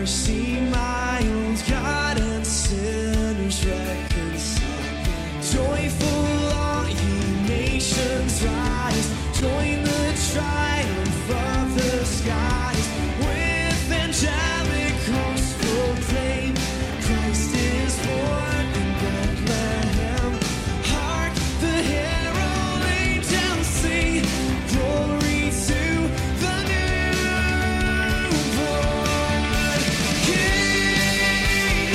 mercy mild, God and sinners reconciled. Joyful all ye nations rise, join the triumph of the skies. With angelic hosts proclaim, Christ is born in Bethlehem. Hark, the herald angels sing, glory to the newborn King.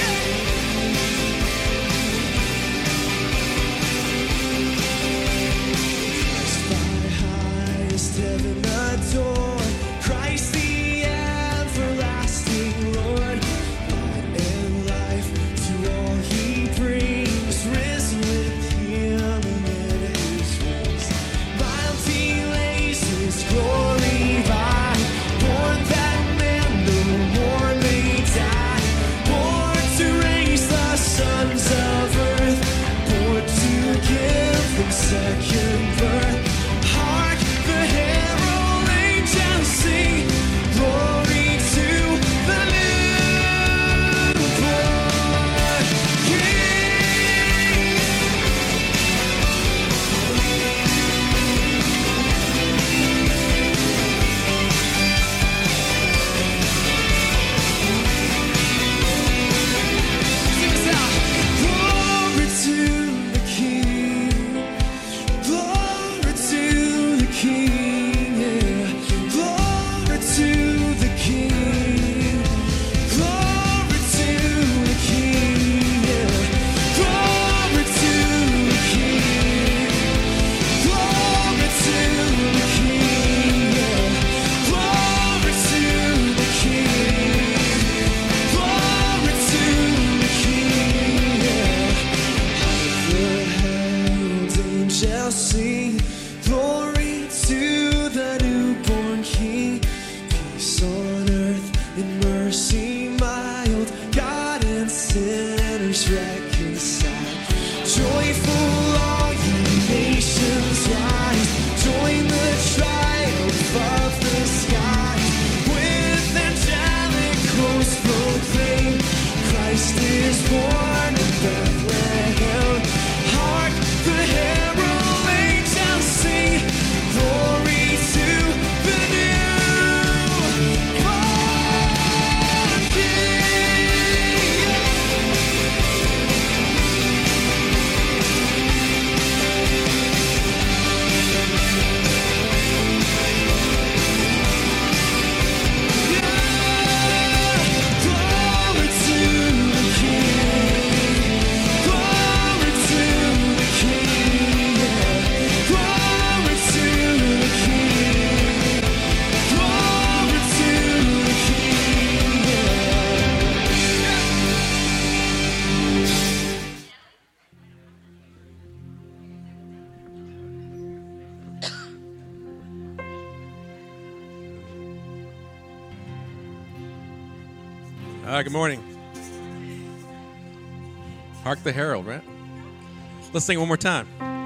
Christ by highest heaven adored, Christ the everlasting Lord. Light and life to all he brings, risen with healing in his wings. Bounty lays his glory by, born that man no more may die. Born to raise the sons of earth, born to give them second birth. Hark, the herald angels sing, glory to the newborn King. Sing this out. Glory to the King. Glory to the King. Yeah. Glory to the King. Glory to the King. Yeah. Glory to the King. Glory to the King. Yeah. Glory to the King. Glory to the King. Yeah. The herald angels sing, glory to the newborn King. Peace on earth and mercy mild, God and sinners reconciled. Joyful all ye nations rise, join the triumph of the skies. With angelic hosts proclaim, Christ is born in Bethlehem. Hark, the herald angels sing, glory to the newborn King. Glory to the King. Glory to the King. Glory to the King. Glory to the King. All right, good morning. Hark the herald, right? Let's sing it one more time.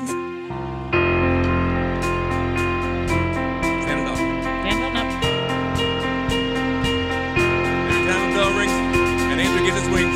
Stand it up. Stand on up. Every time the bell rings, an angel gives his wings.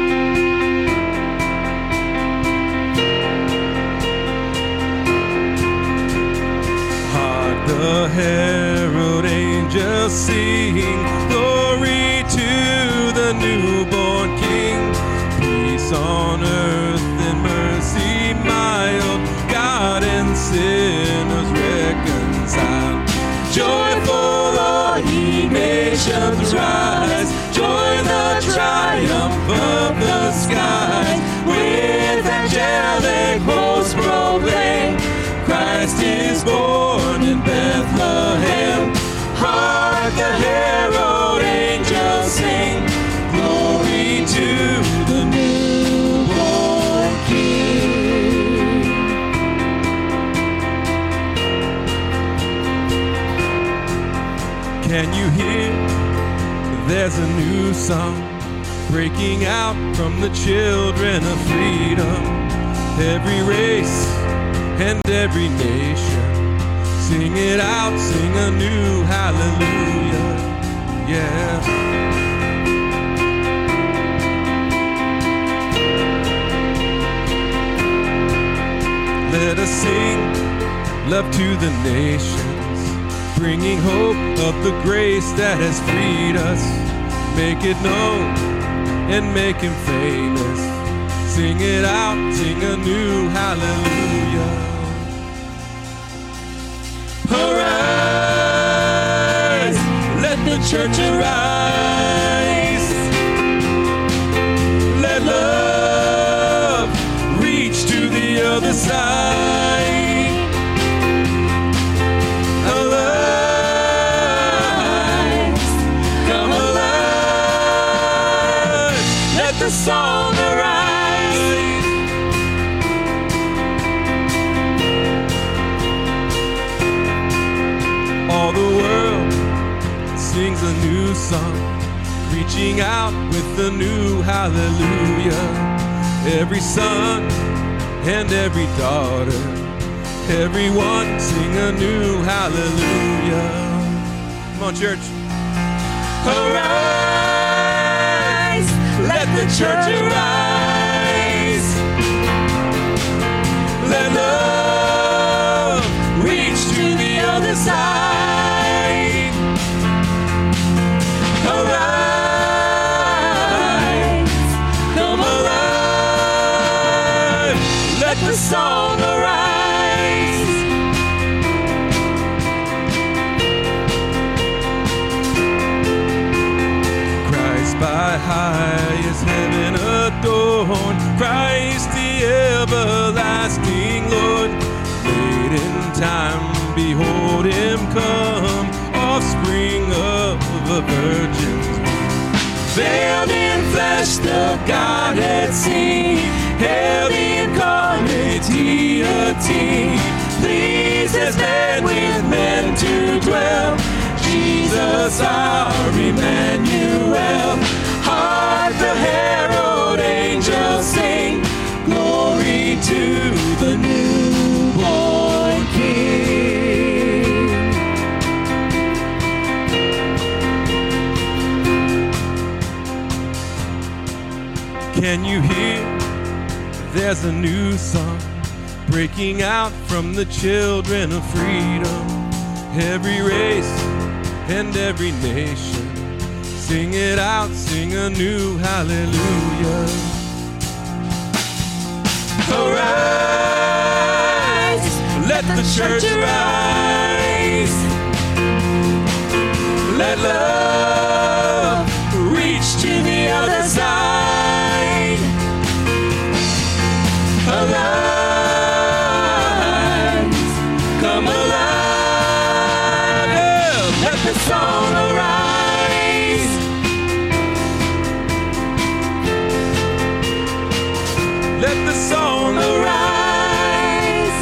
Hark the herald angels sing, glory to the newborn King. Peace on earth and mercy mild, God and sinners reconciled. Joyful all ye nations rise, join the triumph of the skies. With angelic hosts proclaim, Christ is born in Bethlehem. Hark the herald angels sing, glory to the newborn King. Can you hear? There's a new song breaking out from the children of freedom. Every race and every nation, sing it out, sing a new hallelujah, yeah. us sing love to the nations, bringing hope of the grace that has freed us. Make it known and make him famous. Sing it out, sing a new hallelujah. Arise, let the church arise. Let love reach to the other side. Alive, come alive. Let the song arise. All the world sings a new song, reaching out with a new hallelujah. Every son and every daughter, everyone sing a new hallelujah. Come on, church. Arise, let the church arise. Let love reach to the other side. Arise, come alive, let the song arise. Christ by highest heaven adorned, Christ the everlasting Lord. Late in time, behold him come, offspring of a virgin's womb. Veiled in flesh, the Godhead seen, hail the incarnate deity. Pleased as man with men to dwell, Jesus our Emmanuel. Hark the herald angels sing, glory to the newborn King. Can you hear? There's a new song breaking out from the children of freedom. Every race and every nation, sing it out, sing a new hallelujah. Arise, let the church arise. Let love reach to the other side. Arise, come alive. Let the song arise. Let the song arise.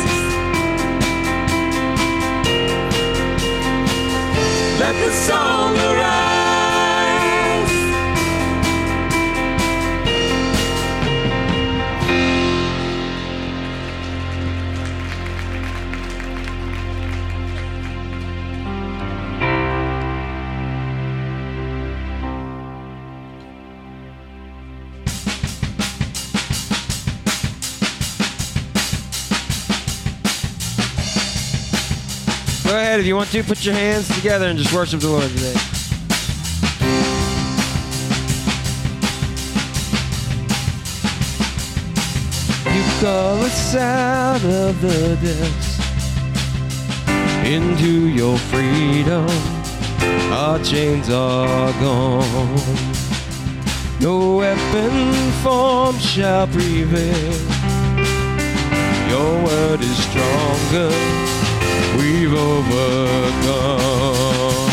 Let the song arise. Go ahead, if you want to, put your hands together and just worship the Lord today. You call us out of the depths into your freedom. Our chains are gone. No weapon formed shall prevail. Your word is stronger. We've overcome.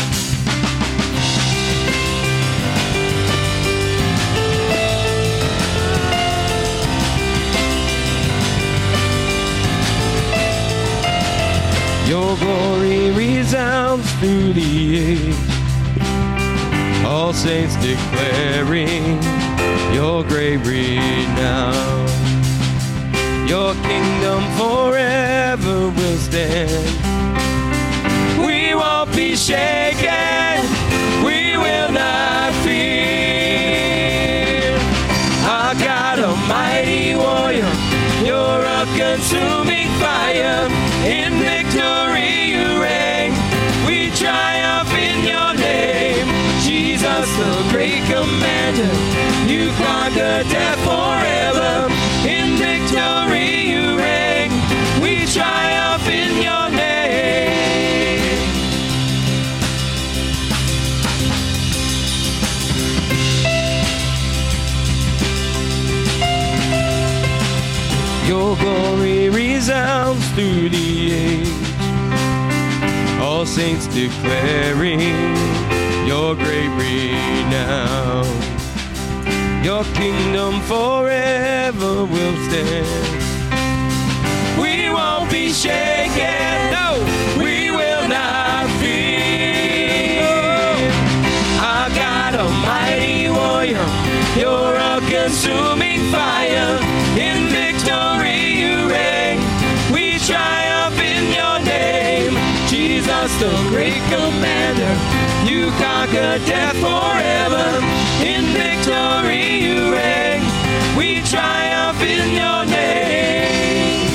Your glory resounds through the age. All saints declaring your great renown. Your kingdom forever will stand. We won't be shaken. We will not fear. Our God, a mighty warrior, you're a consuming fire. great commander. You conquer death forever. In victory you reign. We triumph in your name. Your glory resounds through the age. All saints declaring your great renown. Your kingdom forever will stand. We won't be shaken, no, we will not fear. Our God, a mighty warrior, you're a consuming fire. In victory you reign. We triumph in your name. Jesus, the great commander, you conquer death forever. In victory you reign. We triumph in your name.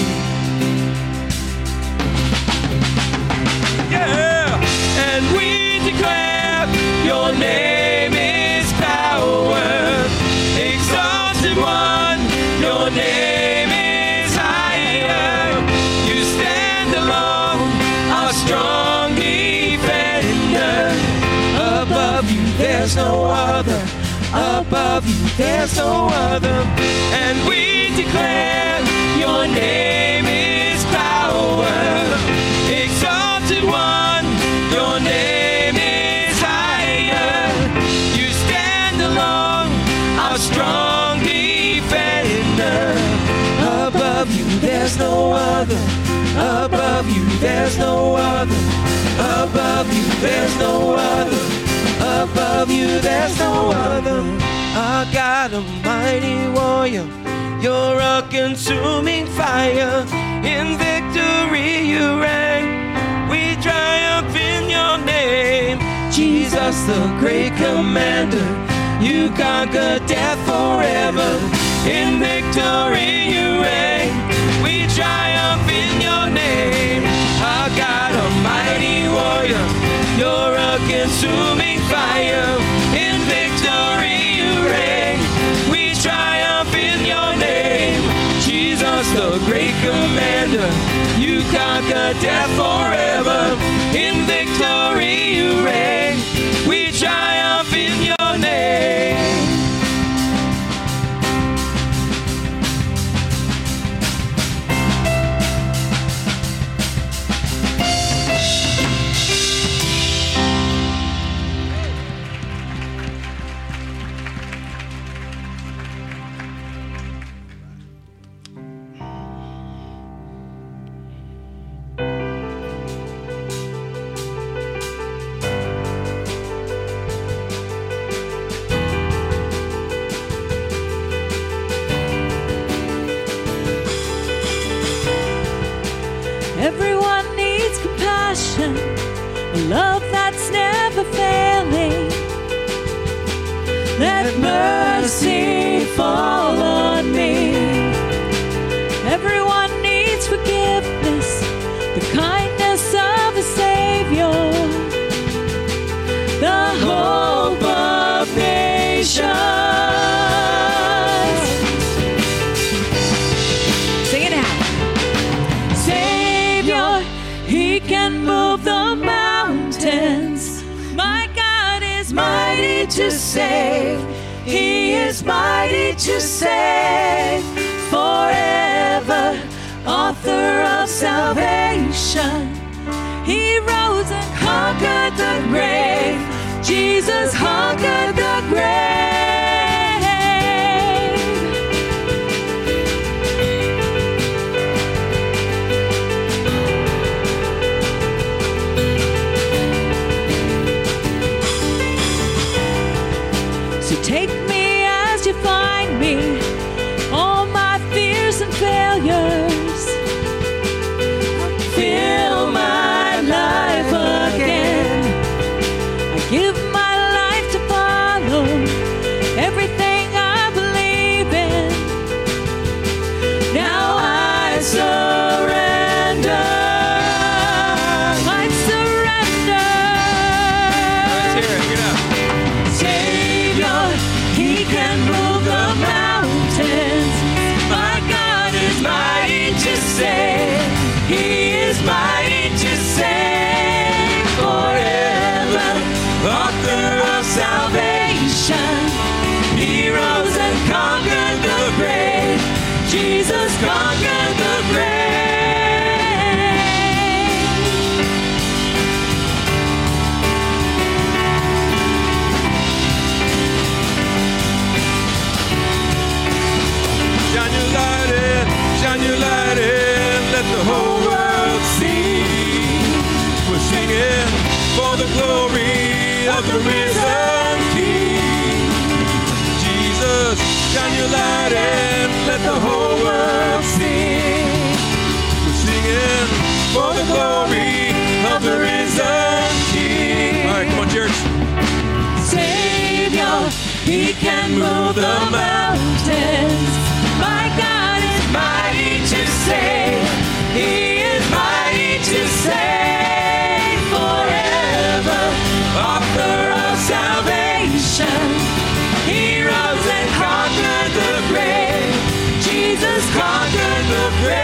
Yeah! And we declare your name is power. Exalted one, your name is higher. You stand alone, our strong defender. Above you there's no other. Above you there's no other. And we declare your name is power. Exalted one, your name is higher. You stand alone, our strong defender. Above you there's no other. Above you there's no other. Above you there's no other. Above you there's no other. Our God, a mighty warrior, you're a consuming fire. In victory you reign. We triumph in your name. Jesus, the great commander, you conquer death forever. In victory you reign. We triumph in your name. Our God, a mighty warrior, you're a consuming fire. In victory you reign. We triumph in your name. Jesus, the great commander, you conquer death forever. In victory you reign. We triumph in your name. Everyone needs compassion, a love that's never failing. Let mercy fall on me. Everyone needs forgiveness, the kindness of a Savior, the hope of nations. Sing it out. Savior, He can move the mountains. My God is mighty to save. He is mighty to save. Forever, author of salvation. He rose and conquered the grave. Jesus conquered the grave. So take me as you find me, all my fears and failures. Fill my life again. I give my life to follow everything I believe in. Now I surrender. I surrender. Let's hear it. Get up. Savior, can move the mountains. My God is mighty to save. He is mighty to save forever. Author of salvation. He rose and conquered the grave. Jesus conquered the grave. Shine your light in, let the whole world see. We're singing for the glory of the risen King. Jesus, shine your light in, let the whole world see. We're singing for the glory of the risen King. All right, come on, church. Savior, He can move the mountains. My God is mighty to save. He is mighty to save forever. Author of salvation. He rose and conquered the grave. Jesus conquered the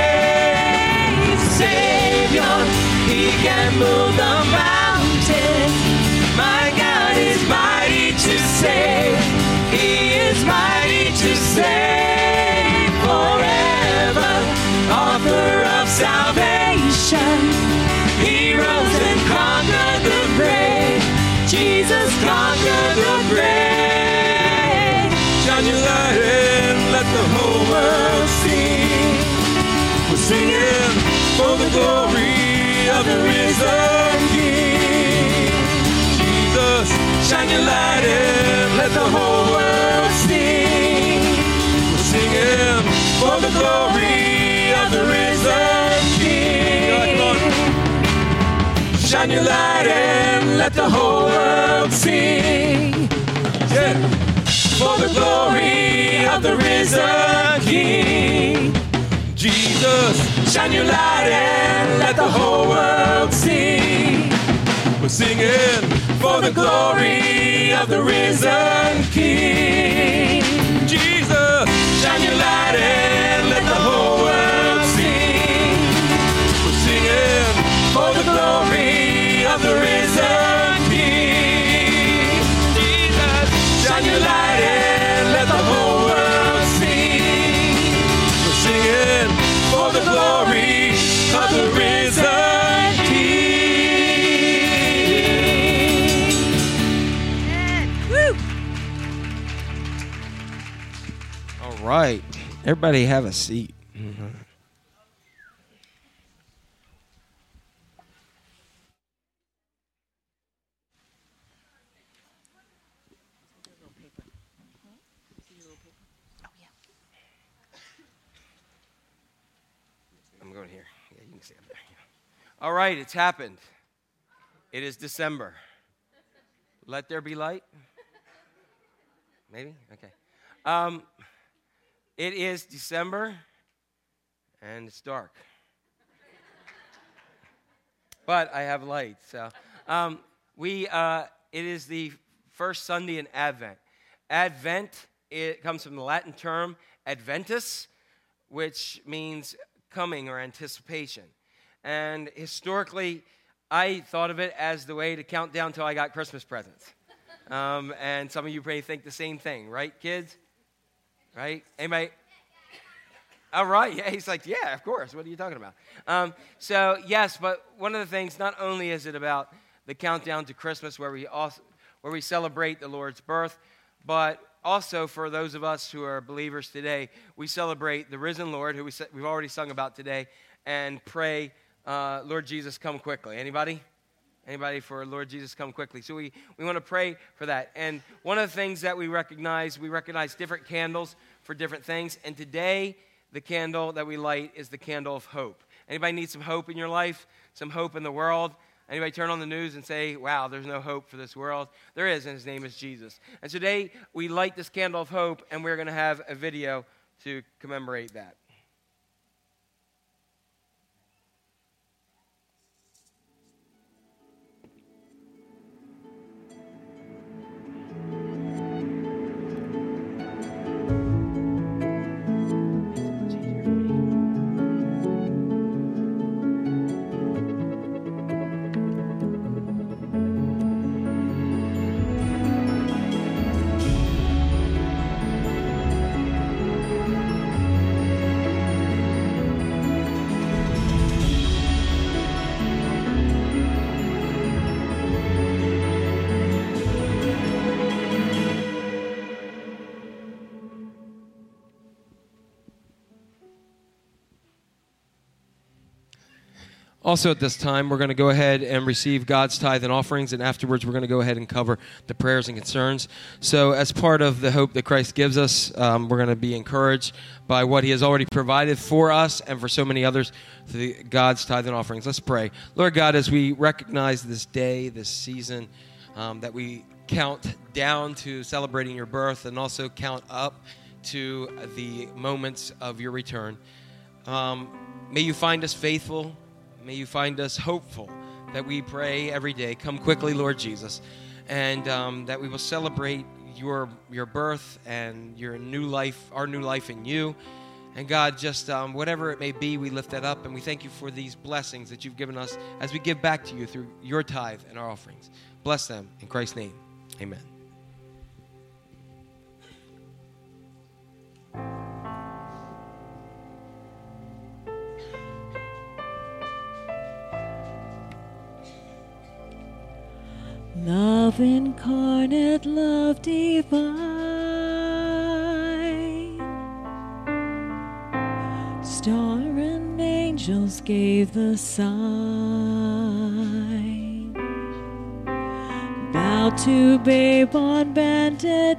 grave. Savior, He can move the mountains. My God is mighty to save. He is mighty to save forever. Author of salvation. He rose and conquered the grave. Jesus conquered the grave. Shine your light in, let the whole world see. We're singing for the glory of the risen King. Jesus, shine your light in, let the whole world see. We're singing for the glory of the risen King. God, come on. Shine your light in, let the whole world see. Yeah. For the glory of the risen King. Jesus, shine your light and let the whole world see. We're singing for the glory of the risen King. Jesus, shine your light and let the whole world see. We're singing for the glory of the risen King. Jesus, shine your light and let the whole world see. We're singing for the glory of the risen King. Woo! All right. Everybody have a seat. I'm going here. Yeah, you can see up there. All right, it's happened. It is December. Let there be light? Maybe? Okay. It is December, and it's dark. But I have light, so. It is the first Sunday in Advent. Advent, it comes from the Latin term adventus, which means coming or anticipation. And historically, I thought of it as the way to count down till I got Christmas presents. And some of you may think the same thing, right, kids? Right? Anybody? All right. Yeah, he's like, yeah, of course. What are you talking about? So, yes, but one of the things, not only is it about the countdown to Christmas where we celebrate the Lord's birth, but also for those of us who are believers today, we celebrate the risen Lord, who we've already sung about today, and pray, Lord Jesus, come quickly. Anybody? Anybody for Lord Jesus, come quickly. So we want to pray for that. And one of the things that we recognize different candles for different things. And today, the candle that we light is the candle of hope. Anybody need some hope in your life? Some hope in the world? Anybody turn on the news and say, wow, there's no hope for this world? There is, and his name is Jesus. And today, we light this candle of hope, and we're going to have a video to commemorate that. Also at this time, we're going to go ahead and receive God's tithe and offerings, and afterwards we're going to go ahead and cover the prayers and concerns. So as part of the hope that Christ gives us, we're going to be encouraged by what he has already provided for us and for so many others through God's tithe and offerings. Let's pray. Lord God, as we recognize this day, this season, that we count down to celebrating your birth and also count up to the moments of your return, may you find us faithful. May you find us hopeful that we pray every day. Come quickly, Lord Jesus, and that we will celebrate your birth and your new life, our new life in you. And God, just whatever it may be, we lift that up, and we thank you for these blessings that you've given us as we give back to you through your tithe and our offerings. Bless them in Christ's name. Amen. Love incarnate, love divine, star and angels gave the sign, bowed to babe on bended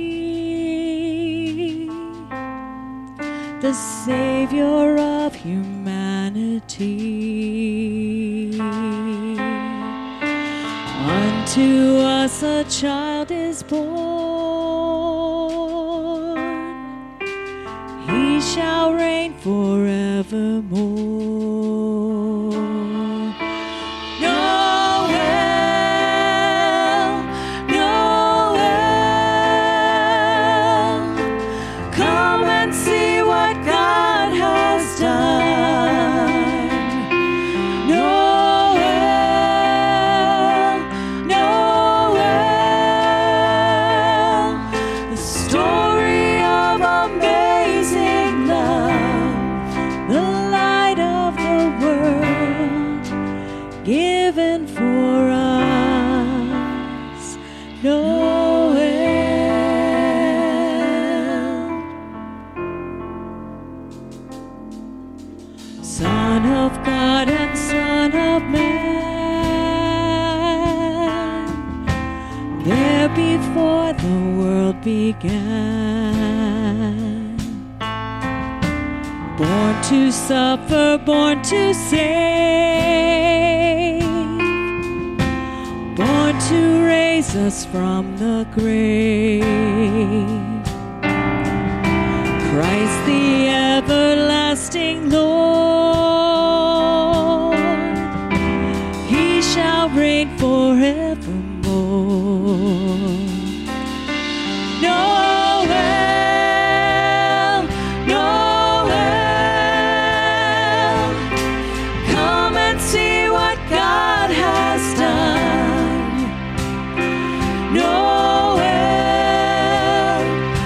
knee, the Savior of humanity. Unto us a child is born, he shall reign forevermore. Noel, Noel, come and see what God has done. Given for us, Noel, Son of God and Son of Man, there before the world began, born to suffer, born to save, born to raise us from the grave. Christ the everlasting Lord, he shall reign forevermore. Noel, Noel, come and see what God has done. Noel,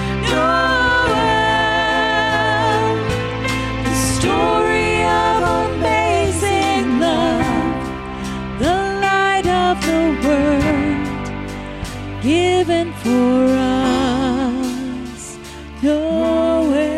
Noel, the story of amazing love, the light of the world, given for us, Noel.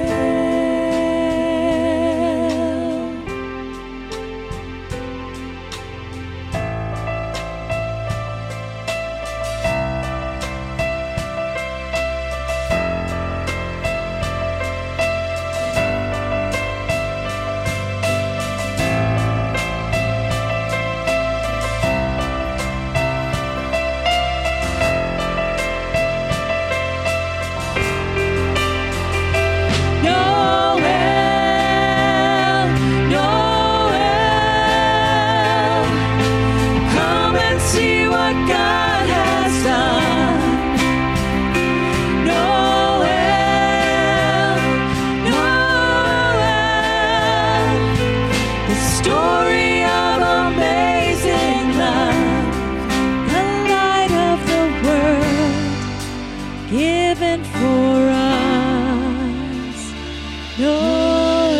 Given for us, Noel,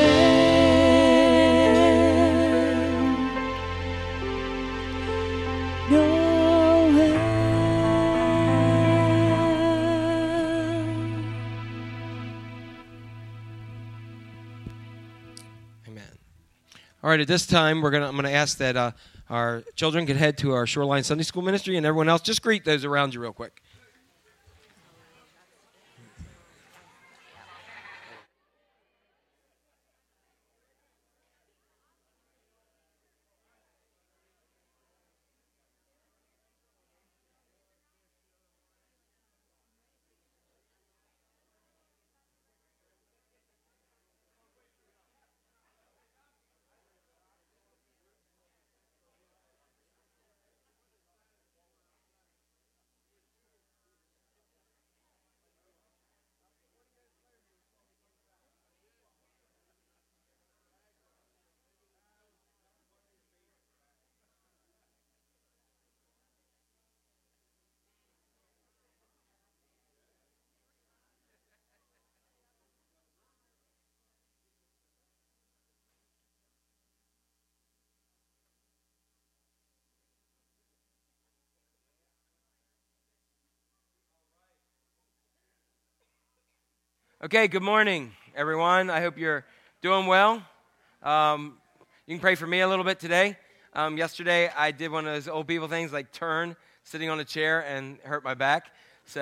Noel. Amen. All right, at this time, I'm going to ask that our children could head to our Shoreline Sunday School Ministry, and everyone else, just greet those around you real quick. Okay, good morning, everyone. I hope you're doing well. You can pray for me a little bit today. Yesterday, I did one of those old people things, like turn, sitting on a chair, and hurt my back. So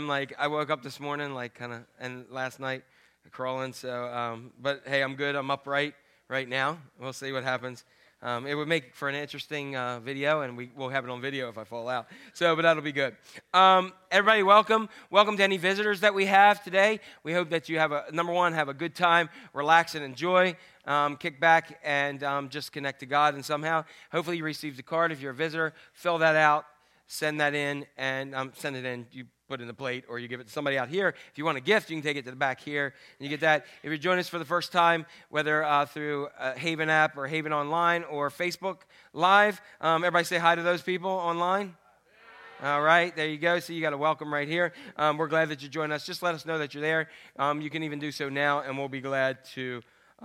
I woke up this morning, and last night, crawling. So, but hey, I'm good. I'm upright right now. We'll see what happens. It would make for an interesting video, and we'll have it on video if I fall out. So, but that'll be good. Everybody, welcome. Welcome to any visitors that we have today. We hope that you have have a good time, relax and enjoy, kick back, and just connect to God. And somehow, hopefully you received a card. If you're a visitor, fill that out, send that in, and send it in. You put it in the plate, or you give it to somebody out here. If you want a gift, you can take it to the back here, and you get that. If you're joining us for the first time, whether through Haven app or Haven Online or Facebook Live, everybody say hi to those people online. All right, there you go. So you got a welcome right here. We're glad that you joined us. Just let us know that you're there. You can even do so now, and we'll be glad to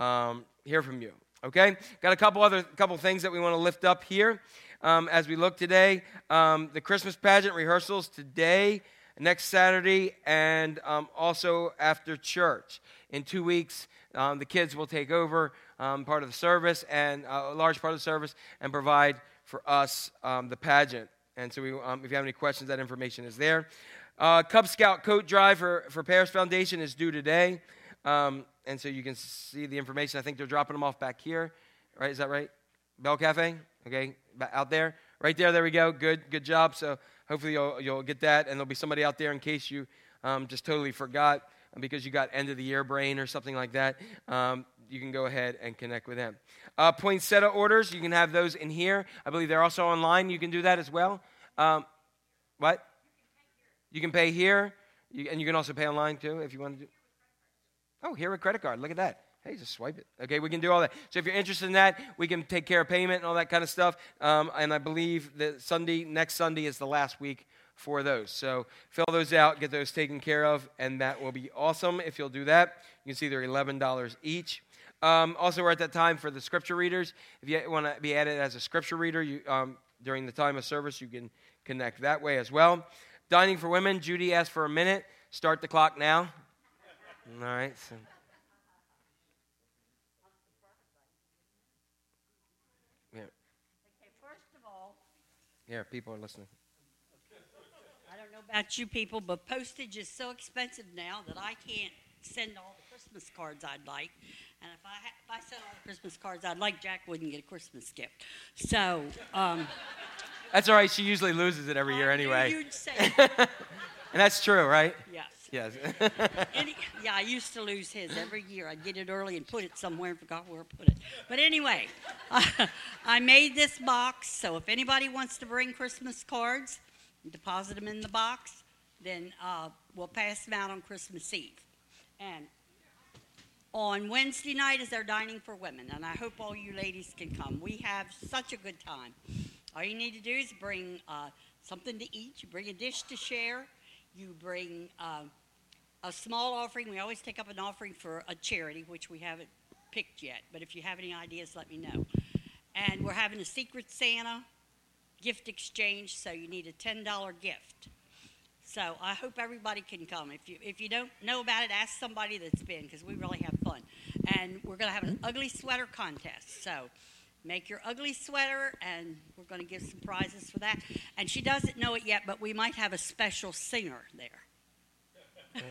hear from you. Okay? Got a couple things that we want to lift up here as we look today. The Christmas pageant rehearsals today, next Saturday, and also after church. In 2 weeks, the kids will take over part of the service, and a large part of the service, and provide for us the pageant. And so if you have any questions, that information is there. Cub Scout coat drive for Paris Foundation is due today. And so you can see the information. I think they're dropping them off back here. Right? Is that right? Bell Cafe? Okay, out there. Right there we go. Good job. So hopefully you'll get that, and there'll be somebody out there in case you just totally forgot because you got end of the year brain or something like that. You can go ahead and connect with them. Poinsettia orders, you can have those in here. I believe they're also online. You can do that as well. What? You can pay here, and you can also pay online too if you want to do. Oh, here with credit card. Look at that. Hey, just swipe it. Okay, we can do all that. So if you're interested in that, we can take care of payment and all that kind of stuff. And I believe that next Sunday is the last week for those. So fill those out, get those taken care of, and that will be awesome if you'll do that. You can see they're $11 each. Also, we're at that time for the scripture readers. If you want to be added as a scripture reader, during the time of service, you can connect that way as well. Dining for women, Judy asked for a minute. Start the clock now. All right. So. Yeah. Okay, first of all, yeah, people are listening. I don't know about you people, but postage is so expensive now that I can't send all the Christmas cards I'd like. And if I sent all the Christmas cards I'd like, Jack wouldn't get a Christmas gift. So, that's all right. She usually loses it every year anyway. You'd say. And that's true, right? Yes. Yes. Yeah, I used to lose his every year. I'd get it early and put it somewhere and forgot where I put it. But anyway, I made this box, so if anybody wants to bring Christmas cards, deposit them in the box, then we'll pass them out on Christmas Eve. And on Wednesday night is our Dining for Women, and I hope all you ladies can come. We have such a good time. All you need to do is bring something to eat. You bring a dish to share. You bring a small offering. We always take up an offering for a charity, which we haven't picked yet. But if you have any ideas, let me know. And we're having a Secret Santa gift exchange, so you need a $10 gift. So I hope everybody can come. If you don't know about it, ask somebody that's been, because we really have fun. And we're going to have an ugly sweater contest. So make your ugly sweater, and we're going to give some prizes for that. And she doesn't know it yet, but we might have a special singer there.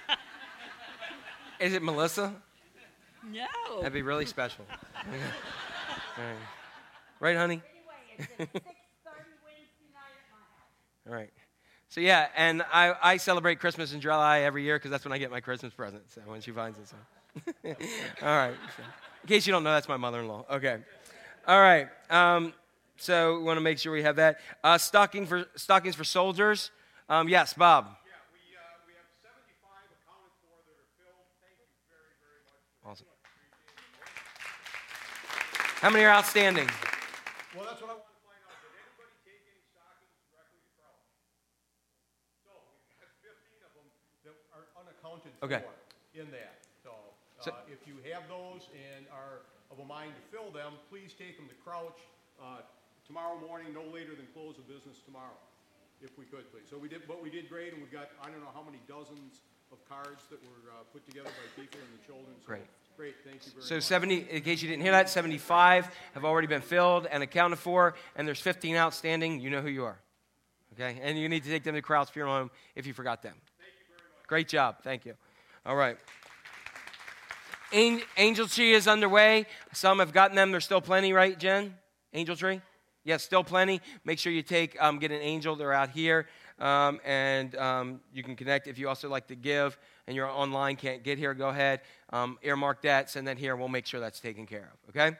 Is it Melissa? No. That'd be really special. Okay. All right. Right, honey? Anyway, it's at 6:30 Wednesday night at my house. All right. So, yeah, and I celebrate Christmas in July every year because that's when I get my Christmas present, so when she finds it. So. All right. So, in case you don't know, that's my mother-in-law. Okay. All right. So we want to make sure we have that. Stockings for soldiers. Yes, Bob. Yeah, we have 75 accounted for that are filled. Thank you very, very much. Awesome. How many are outstanding? Well, that's what I want to find out. Did anybody take any stockings directly to Crouch? So we've got 15 of them that are unaccounted Okay. for in that. So, So- if you have those and are of a mind to fill them, please take them to Crouch tomorrow morning, no later than close of business tomorrow, if we could, please. So we did great, and we've got, I don't know how many dozens of cards that were put together by people and the children. So Great. Great, thank you very So much. 70, in case you didn't hear that, 75 have already been filled and accounted for, and there's 15 outstanding. You know who you are. Okay? And you need to take them to Krause Funeral Home if you forgot them. Thank you very much. Great job. Thank you. All right. Angel Tree is underway. Some have gotten them. There's still plenty, right, Jen? Angel Tree? Yes, still plenty. Make sure you get an angel. They're out here. And you can connect. If you also like to give and you're online, can't get here, go ahead. Earmark that, send that here. We'll make sure that's taken care of, okay?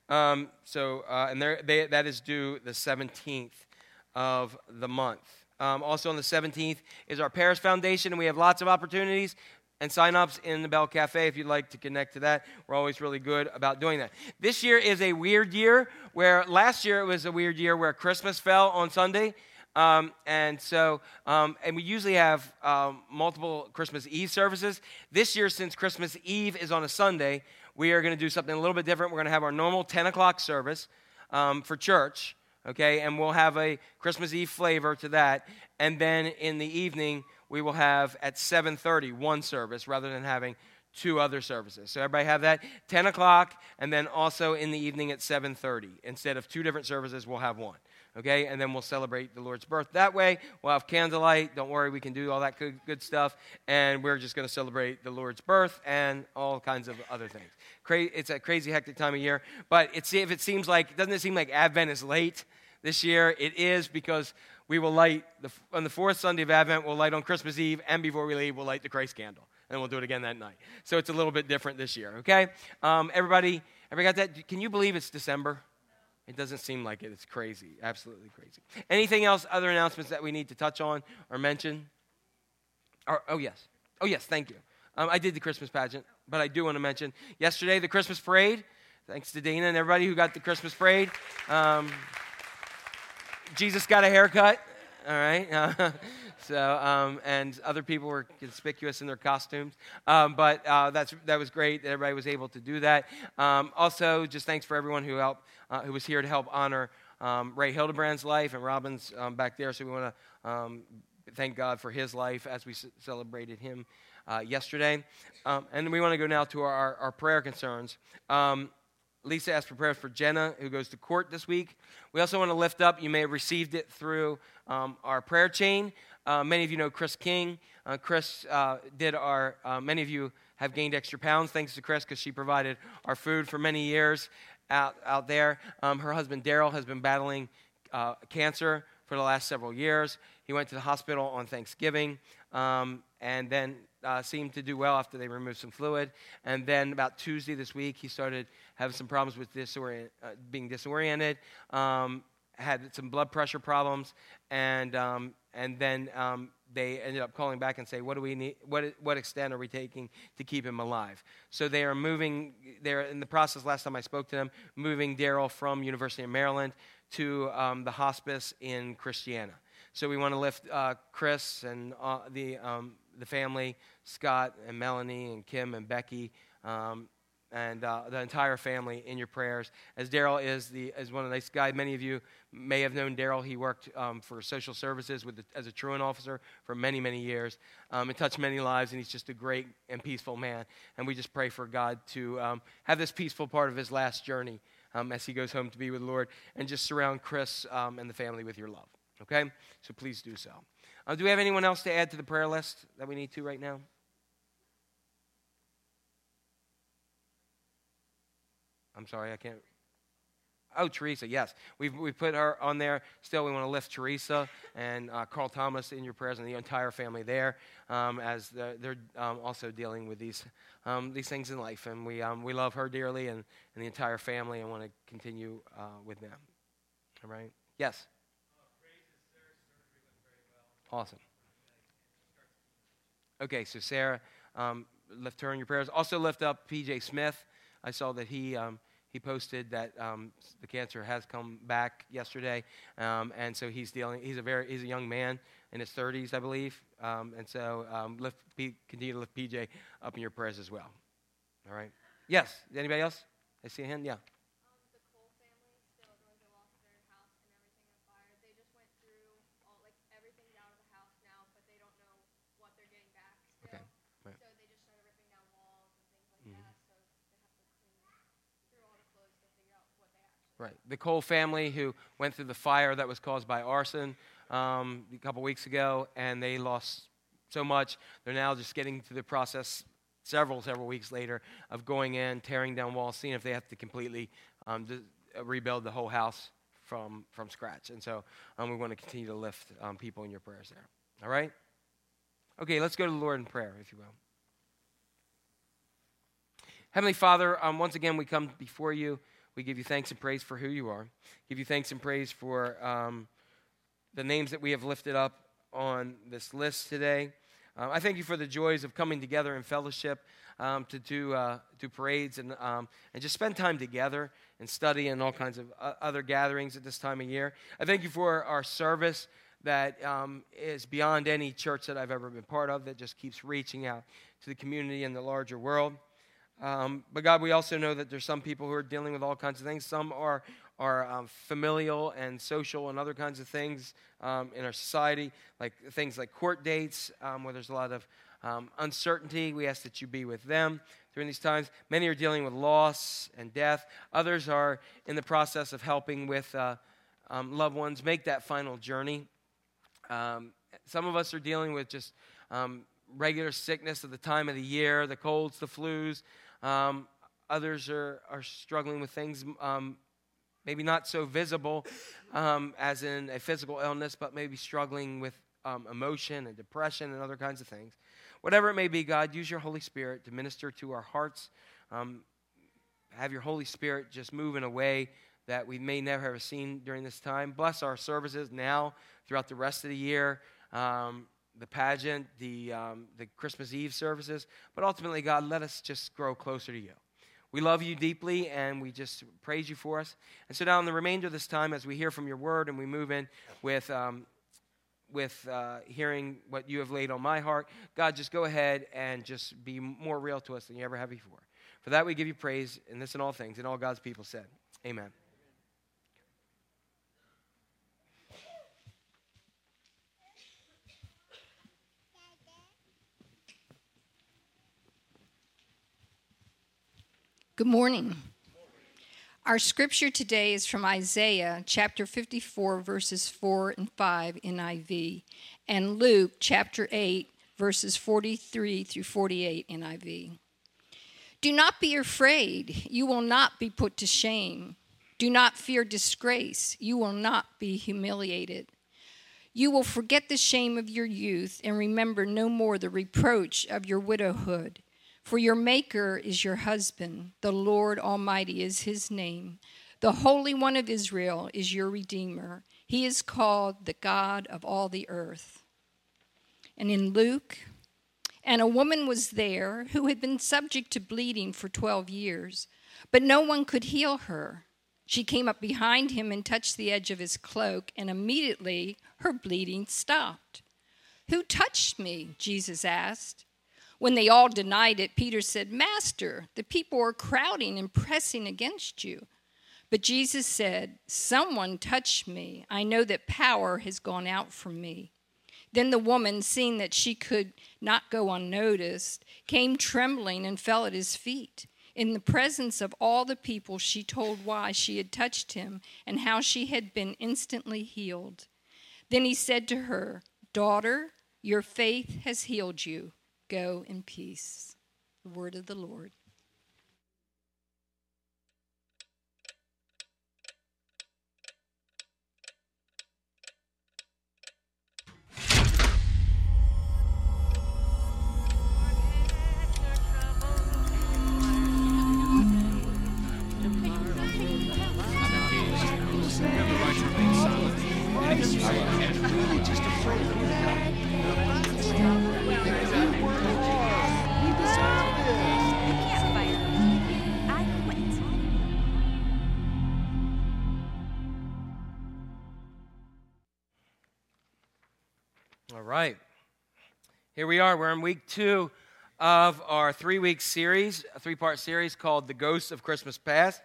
That is due the 17th of the month. Also on the 17th is our Paris Foundation, and we have lots of opportunities and sign-ups in the Bell Cafe if you'd like to connect to that. We're always really good about doing that. This year is a weird year, where last year it was a weird year where Christmas fell on Sunday. And we usually have multiple Christmas Eve services. This year, since Christmas Eve is on a Sunday, we are going to do something a little bit different. We're going to have our normal 10 o'clock service for church, okay? And we'll have a Christmas Eve flavor to that. And then in the evening, we will have at 7:30 one service rather than having two other services. So everybody have that, 10 o'clock, and then also in the evening at 7:30. Instead of two different services, we'll have one. Okay, and then we'll celebrate the Lord's birth that way. We'll have candlelight. Don't worry, we can do all that good stuff. And we're just going to celebrate the Lord's birth and all kinds of other things. It's a crazy, hectic time of year. But doesn't it seem like Advent is late this year? It is, because we will light, on the fourth Sunday of Advent, we'll light on Christmas Eve, and before we leave, we'll light the Christ candle. And we'll do it again that night. So it's a little bit different this year, okay? Everybody got that? Can you believe it's December? It doesn't seem like it. It's crazy, absolutely crazy. Anything else, other announcements that we need to touch on or mention? Oh, yes, thank you. I did the Christmas pageant, but I do want to mention yesterday the Christmas parade. Thanks to Dana and everybody who got the Christmas parade. Jesus got a haircut, all right? And other people were conspicuous in their costumes. But that was great that everybody was able to do that. Also, just thanks for everyone who was here to help honor Ray Hildebrand's life, and Robin's back there. So we want to thank God for his life as we celebrated him yesterday. And we want to go now to our prayer concerns. Lisa asked for prayers for Jenna, who goes to court this week. We also want to lift up, you may have received it through our prayer chain. Many of you know Chris King. Chris many of you have gained extra pounds thanks to Chris, because she provided our food for many years out there. Her husband Daryl has been battling cancer for the last several years. He went to the hospital on Thanksgiving and then seemed to do well after they removed some fluid. And then about Tuesday this week, he started having some problems with being disoriented, had some blood pressure problems, and then they ended up calling back and say, what do we need? What extent are we taking to keep him alive? So they're in the process, last time I spoke to them, moving Daryl from University of Maryland to the hospice in Christiana. So we want to lift Chris and the family, Scott and Melanie and Kim and Becky, and the entire family in your prayers. As Daryl is one of the nice guys. Many of you may have known Daryl. He worked for social services as a truant officer for many, many years. And touched many lives, and he's just a great and peaceful man. And we just pray for God to have this peaceful part of his last journey as he goes home to be with the Lord, and just surround Chris and the family with your love. Okay? So please do so. Do we have anyone else to add to the prayer list that we need to right now? I'm sorry, I can't. Oh, Teresa, yes. We put her on there. Still, we want to lift Teresa and Carl Thomas in your prayers and the entire family there, as they're also dealing with these things in life. And we love her dearly and the entire family, and want to continue with them. All right? Yes? Awesome. Okay, so Sarah, lift her in your prayers. Also lift up P.J. Smith. I saw that he posted that the cancer has come back yesterday, and so he's dealing. He's a young man in his 30s, I believe, and so continue to lift PJ up in your prayers as well. All right. Yes. Anybody else? I see a hand. Yeah. The Cole family still going to lost their house and everything in fire. They just went through everything's out of the house now, but they don't know what they're getting back still. Okay. Right. So they just shut everything down, walls and things like that. So they have to clean through all the clothes to figure out what they actually. Right. The Cole family who went through the fire that was caused by arson a couple weeks ago, and they lost so much. They're now just getting to the process several weeks later of going in, tearing down walls, seeing if they have to completely rebuild the whole house from scratch. And so we want to continue to lift people in your prayers there. All right? Okay, let's go to the Lord in prayer, if you will. Heavenly Father, once again, we come before you. We give you thanks and praise for who you are. Give you thanks and praise for the names that we have lifted up on this list today. I thank you for the joys of coming together in fellowship to do parades and just spend time together and study and all kinds of other gatherings at this time of year. I thank you for our service that is beyond any church that I've ever been part of, that just keeps reaching out to the community and the larger world. But God, we also know that there's some people who are dealing with all kinds of things. Some are familial and social and other kinds of things in our society, like things like court dates, where there's a lot of uncertainty. We ask that you be with them during these times. Many are dealing with loss and death. Others are in the process of helping with loved ones make that final journey. Some of us are dealing with just regular sickness at the time of the year, the colds, the flus. Others are struggling with things maybe not so visible as in a physical illness, but maybe struggling with emotion and depression and other kinds of things. Whatever it may be, God, use your Holy Spirit to minister to our hearts. Have your Holy Spirit just move in a way that we may never have seen during this time. Bless our services now throughout the rest of the year, the pageant, the Christmas Eve services. But ultimately, God, let us just grow closer to you. We love you deeply, and we just praise you for us. And so now in the remainder of this time, as we hear from your word and we move in with hearing what you have laid on my heart, God, just go ahead and just be more real to us than you ever have before. For that we give you praise in this and all things, and all God's people said, amen. Good morning. Our scripture today is from Isaiah chapter 54, verses 4 and 5 NIV, and Luke chapter 8, verses 43 through 48 NIV. Do not be afraid, you will not be put to shame. Do not fear disgrace, you will not be humiliated. You will forget the shame of your youth and remember no more the reproach of your widowhood. For your Maker is your husband, the Lord Almighty is his name. The Holy One of Israel is your Redeemer. He is called the God of all the earth. And in Luke, and a woman was there who had been subject to bleeding for 12 years, but no one could heal her. She came up behind him and touched the edge of his cloak, and immediately her bleeding stopped. Who touched me? Jesus asked. When they all denied it, Peter said, "Master, the people are crowding and pressing against you." But Jesus said, "Someone touched me. I know that power has gone out from me." Then the woman, seeing that she could not go unnoticed, came trembling and fell at his feet. In the presence of all the people, she told why she had touched him and how she had been instantly healed. Then he said to her, "Daughter, your faith has healed you. Go in peace." The word of the Lord. All right. Here we are. We're in week 2 of our 3-week series, a 3-part series called The Ghosts of Christmas Past.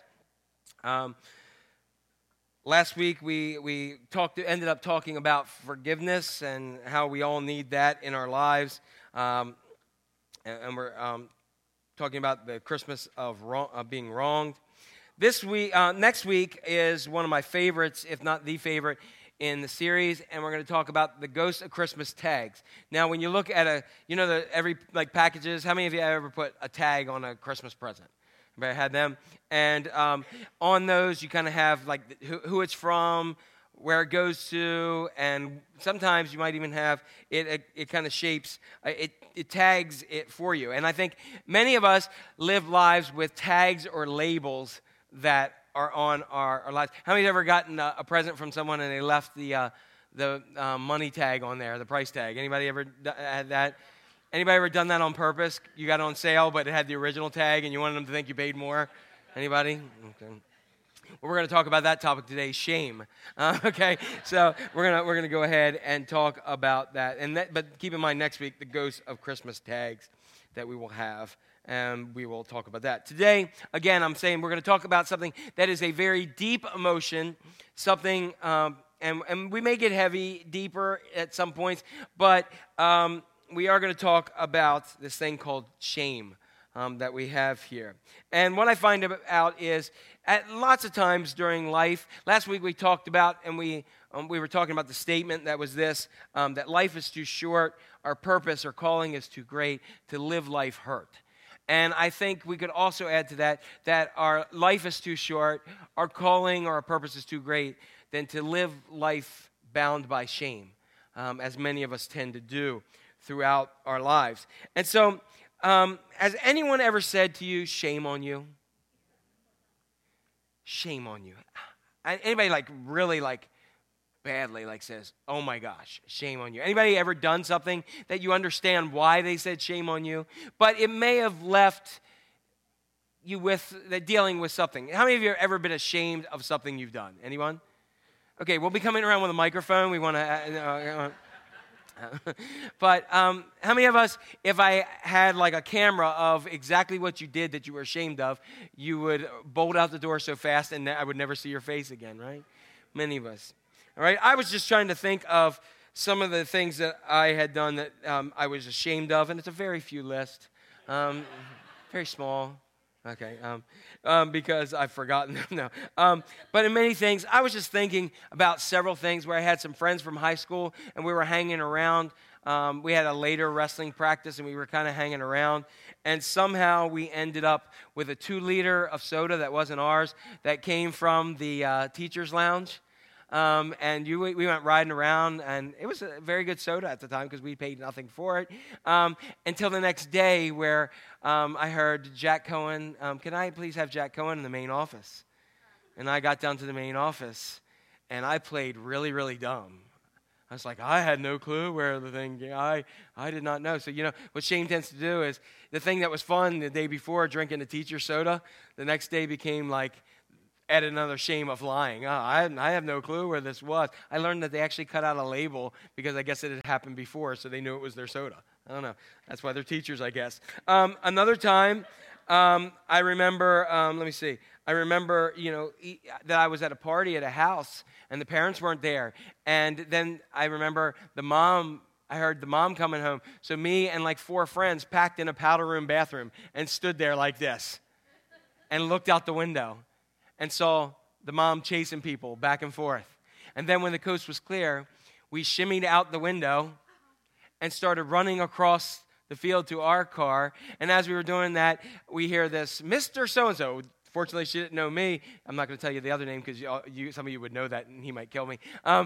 Last week we ended up talking about forgiveness and how we all need that in our lives. And we're talking about the Christmas of being wronged. Next week is one of my favorites, if not the favorite, in the series, and we're going to talk about the Ghost of Christmas tags. Now, when you look at every packages, how many of you ever put a tag on a Christmas present? Everybody had them? And on those, you kind of have who it's from, where it goes to, and sometimes you might even have it kind of shapes, it tags it for you. And I think many of us live lives with tags or labels that are on our lives. How many have ever gotten a present from someone and they left the money tag on there, the price tag? Anybody ever had that? Anybody ever done that on purpose? You got it on sale, but it had the original tag and you wanted them to think you paid more? Anybody? Okay. Well, we're going to talk about that topic today, shame. Okay, so we're gonna go ahead and talk about that. But keep in mind next week the ghost of Christmas tags that we will have. And we will talk about that. Today, again, I'm saying we're going to talk about something that is a very deep emotion, something, and we may get heavy, deeper at some points, but we are going to talk about this thing called shame that we have here. And what I find out is, at lots of times during life, last week we talked about, and we were talking about the statement that was this, that life is too short, our purpose or calling is too great, to live life hurt. And I think we could also add to that our life is too short, our calling or our purpose is too great, than to live life bound by shame, as many of us tend to do throughout our lives. And so, has anyone ever said to you, shame on you? Shame on you. Anybody really badly says, oh my gosh, shame on you? Anybody ever done something that you understand why they said shame on you, but it may have left you with dealing with something? How many of you have ever been ashamed of something you've done? Anyone? Okay, we'll be coming around with a microphone. We want to... But how many of us, if I had a camera of exactly what you did that you were ashamed of, you would bolt out the door so fast and I would never see your face again, right? Many of us. All right, I was just trying to think of some of the things that I had done that I was ashamed of, and it's a very few list, very small, okay, because I've forgotten them now. But in many things, I was just thinking about several things where I had some friends from high school, and we were hanging around. We had a later wrestling practice, and we were kind of hanging around, and somehow we ended up with a 2-liter of soda that wasn't ours that came from the teacher's lounge. And we went riding around, and it was a very good soda at the time because we paid nothing for it. Until the next day where I heard Jack Cohen, can I please have Jack Cohen in the main office? And I got down to the main office, and I played really, really dumb. I was like, I had no clue where the thing, I did not know. So, what shame tends to do is the thing that was fun the day before, drinking the teacher soda, the next day became add another shame of lying. I have no clue where this was. I learned that they actually cut out a label because I guess it had happened before, so they knew it was their soda. I don't know. That's why they're teachers, I guess. Another time, I remember, let me see. I remember, that I was at a party at a house, and the parents weren't there. And then I remember I heard the mom coming home. So me and like 4 friends packed in a powder room bathroom and stood there like this and looked out the window and saw the mom chasing people back and forth. And then when the coast was clear, we shimmied out the window and started running across the field to our car. And as we were doing that, we hear this, Mr. So-and-so. Fortunately, she didn't know me. I'm not going to tell you the other name because some of you would know that and he might kill me.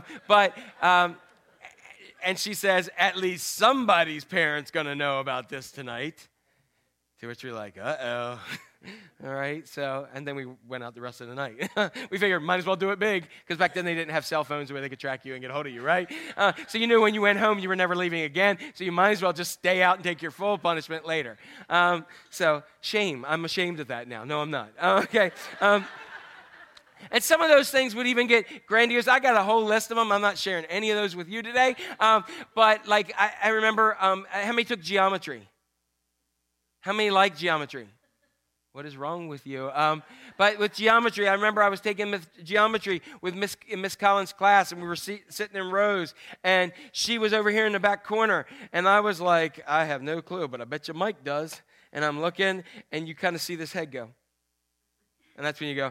And she says, at least somebody's parents going to know about this tonight. To which we're like, uh-oh. All right, so, and then we went out the rest of the night. We figured might as well do it big, because back then they didn't have cell phones where they could track you and get a hold of you, right? So you knew when you went home you were never leaving again, so you might as well just stay out and take your full punishment later. So shame. I'm ashamed of that now. No, I'm not. Okay. And some of those things would even get grandiose. I got a whole list of them. I'm not sharing any of those with you today. But like I remember, how many took geometry? How many like geometry? What is wrong with you? But with geometry, I remember I was taking geometry with Miss Collins' class, and we were sitting in rows, and she was over here in the back corner, and I was like, I have no clue, but I bet you Mike does. And I'm looking, and you kind of see this head go. And that's when you go,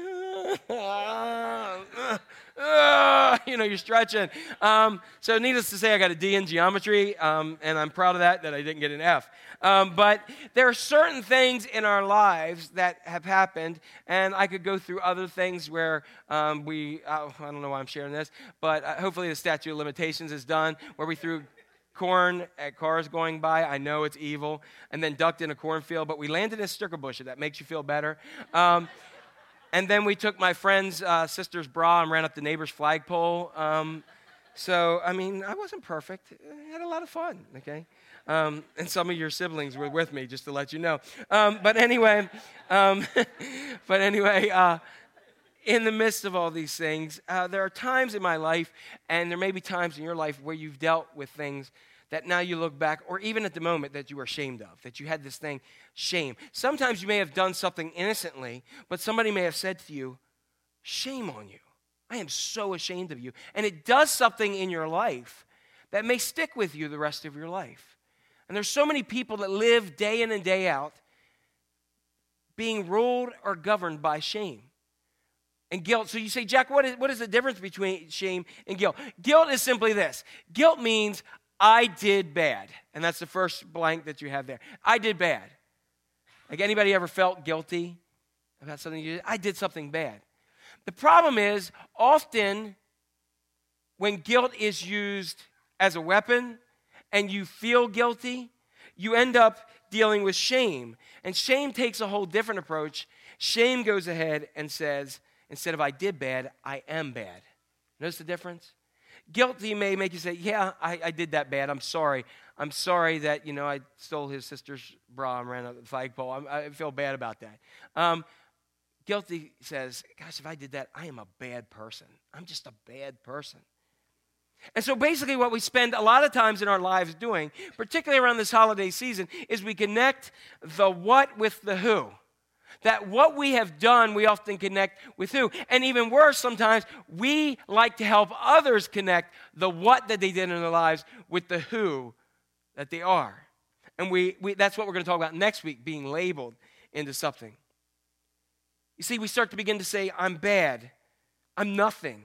you're stretching. So needless to say, I got a D in geometry, and I'm proud of that I didn't get an F. But there are certain things in our lives that have happened, and I could go through other things where I don't know why I'm sharing this, but hopefully the statute of limitations is done, where we threw corn at cars going by. I know it's evil. And then ducked in a cornfield, but we landed in a sticker bush, if that makes you feel better. And then we took my friend's sister's bra and ran up the neighbor's flagpole. So, I mean, I wasn't perfect. I had a lot of fun, okay? And some of your siblings were with me, just to let you know. But anyway, in the midst of all these things, there are times in my life, and there may be times in your life where you've dealt with things that now you look back, or even at the moment that you were ashamed of, that you had this thing, shame. Sometimes you may have done something innocently, but somebody may have said to you, shame on you. I am so ashamed of you. And it does something in your life that may stick with you the rest of your life. And there's so many people that live day in and day out being ruled or governed by shame and guilt. So you say, Jack, what is the difference between shame and guilt? Guilt is simply this. Guilt means I did bad. And that's the first blank that you have there. I did bad. Like, anybody ever felt guilty about something you did? I did something bad. The problem is, often when guilt is used as a weapon and you feel guilty, you end up dealing with shame. And shame takes a whole different approach. Shame goes ahead and says, instead of I did bad, I am bad. Notice the difference? Guilty may make you say, yeah, I did that bad. I'm sorry. I'm sorry that, I stole his sister's bra and ran up the flagpole. I feel bad about that. Guilty says, gosh, if I did that, I am a bad person. I'm just a bad person. And so basically what we spend a lot of times in our lives doing, particularly around this holiday season, is we connect the what with the who. That what we have done, we often connect with who. And even worse, sometimes we like to help others connect the what that they did in their lives with the who that they are. And that's what we're going to talk about next week, being labeled into something. You see, we start to begin to say, I'm bad. I'm nothing.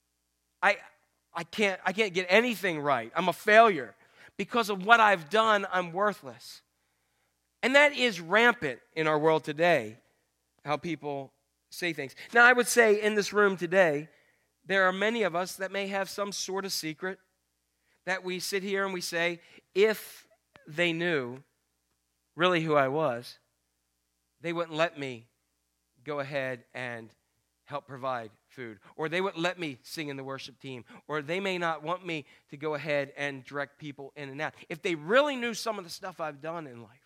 I can't get anything right. I'm a failure. Because of what I've done, I'm worthless. And that is rampant in our world today, how people say things. Now, I would say in this room today, there are many of us that may have some sort of secret that we sit here and we say, if they knew really who I was, they wouldn't let me go ahead and help provide food, or they wouldn't let me sing in the worship team, or they may not want me to go ahead and direct people in and out. If they really knew some of the stuff I've done in life,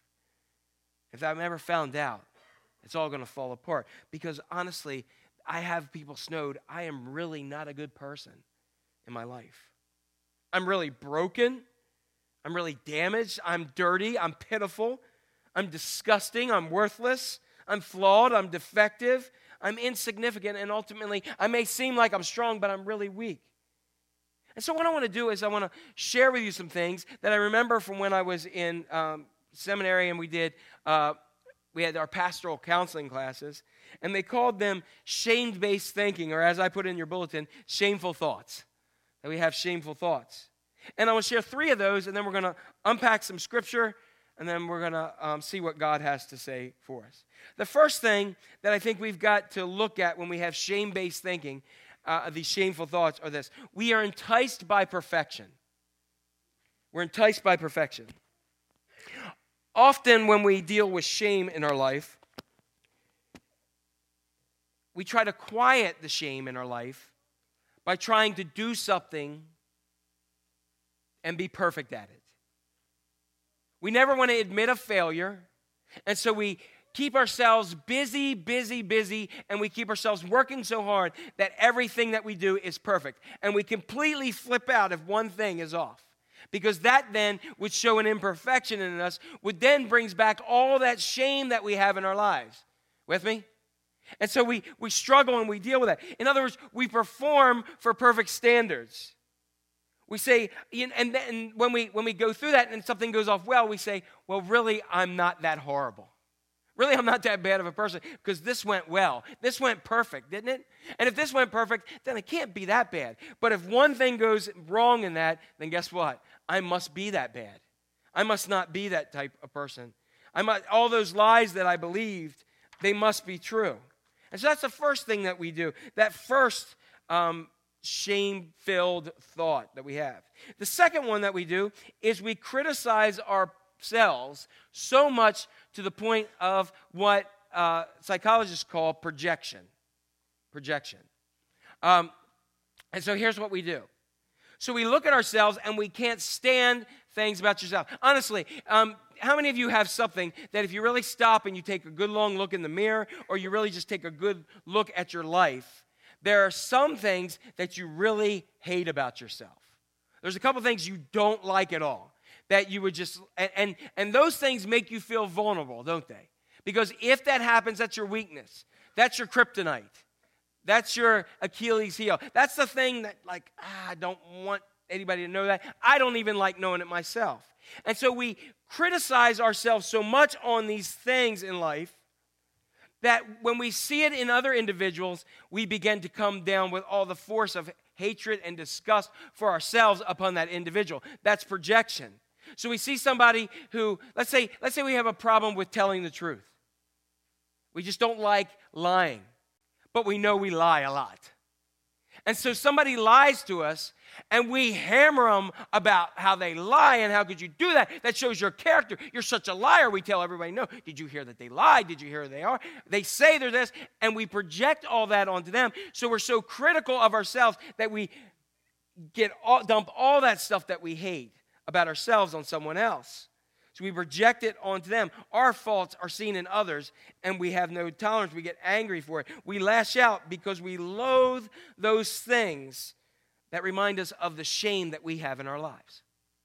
if I've ever found out, it's all going to fall apart. Because honestly, I have people snowed. I am really not a good person in my life. I'm really broken. I'm really damaged. I'm dirty. I'm pitiful. I'm disgusting. I'm worthless. I'm flawed. I'm defective. I'm insignificant. And ultimately, I may seem like I'm strong, but I'm really weak. And so what I want to do is I want to share with you some things that I remember from when I was in seminary, and we had our pastoral counseling classes, and they called them shame-based thinking, or as I put in your bulletin, shameful thoughts. That we have shameful thoughts. And I want to share 3 of those, and then we're going to unpack some scripture, and then we're going to see what God has to say for us. The first thing that I think we've got to look at when we have shame-based thinking, these shameful thoughts, are this. We are enticed by perfection. We're enticed by perfection. Often when we deal with shame in our life, we try to quiet the shame in our life by trying to do something and be perfect at it. We never want to admit a failure, and so we keep ourselves busy, and we keep ourselves working so hard that everything that we do is perfect. And we completely flip out if one thing is off. Because that then would show an imperfection in us, would then brings back all that shame that we have in our lives. With me? And so we struggle and we deal with that. In other words, we perform for perfect standards. We say, and then when we go through that and something goes off well, we say, well, really, I'm not that horrible. Really, I'm not that bad of a person because this went well. This went perfect, didn't it? And if this went perfect, then it can't be that bad. But if one thing goes wrong in that, then guess what? I must be that bad. I must not be that type of person. All those lies that I believed, they must be true. And so that's the first thing that we do, that first shame-filled thought that we have. The second one that we do is we criticize ourselves so much to the point of what psychologists call projection. Projection. And so here's what we do. So we look at ourselves and we can't stand things about yourself. Honestly, how many of you have something that if you really stop and you take a good long look in the mirror, or you really just take a good look at your life, there are some things that you really hate about yourself. There's a couple things you don't like at all. That you would just, and those things make you feel vulnerable, don't they? Because if that happens, that's your weakness. That's your kryptonite. That's your Achilles heel. That's the thing that, I don't want anybody to know that. I don't even like knowing it myself. And so we criticize ourselves so much on these things in life that when we see it in other individuals, we begin to come down with all the force of hatred and disgust for ourselves upon that individual. That's projection. So we see somebody who, let's say we have a problem with telling the truth. We just don't like lying, but we know we lie a lot. And so somebody lies to us, and we hammer them about how they lie, and how could you do that? That shows your character. You're such a liar. We tell everybody, no, did you hear that they lied? Did you hear they are? They say they're this, and we project all that onto them. So we're so critical of ourselves that we dump all that stuff that we hate about ourselves on someone else. So we project it onto them. Our faults are seen in others, and we have no tolerance. We get angry for it. We lash out because we loathe those things that remind us of the shame that we have in our lives.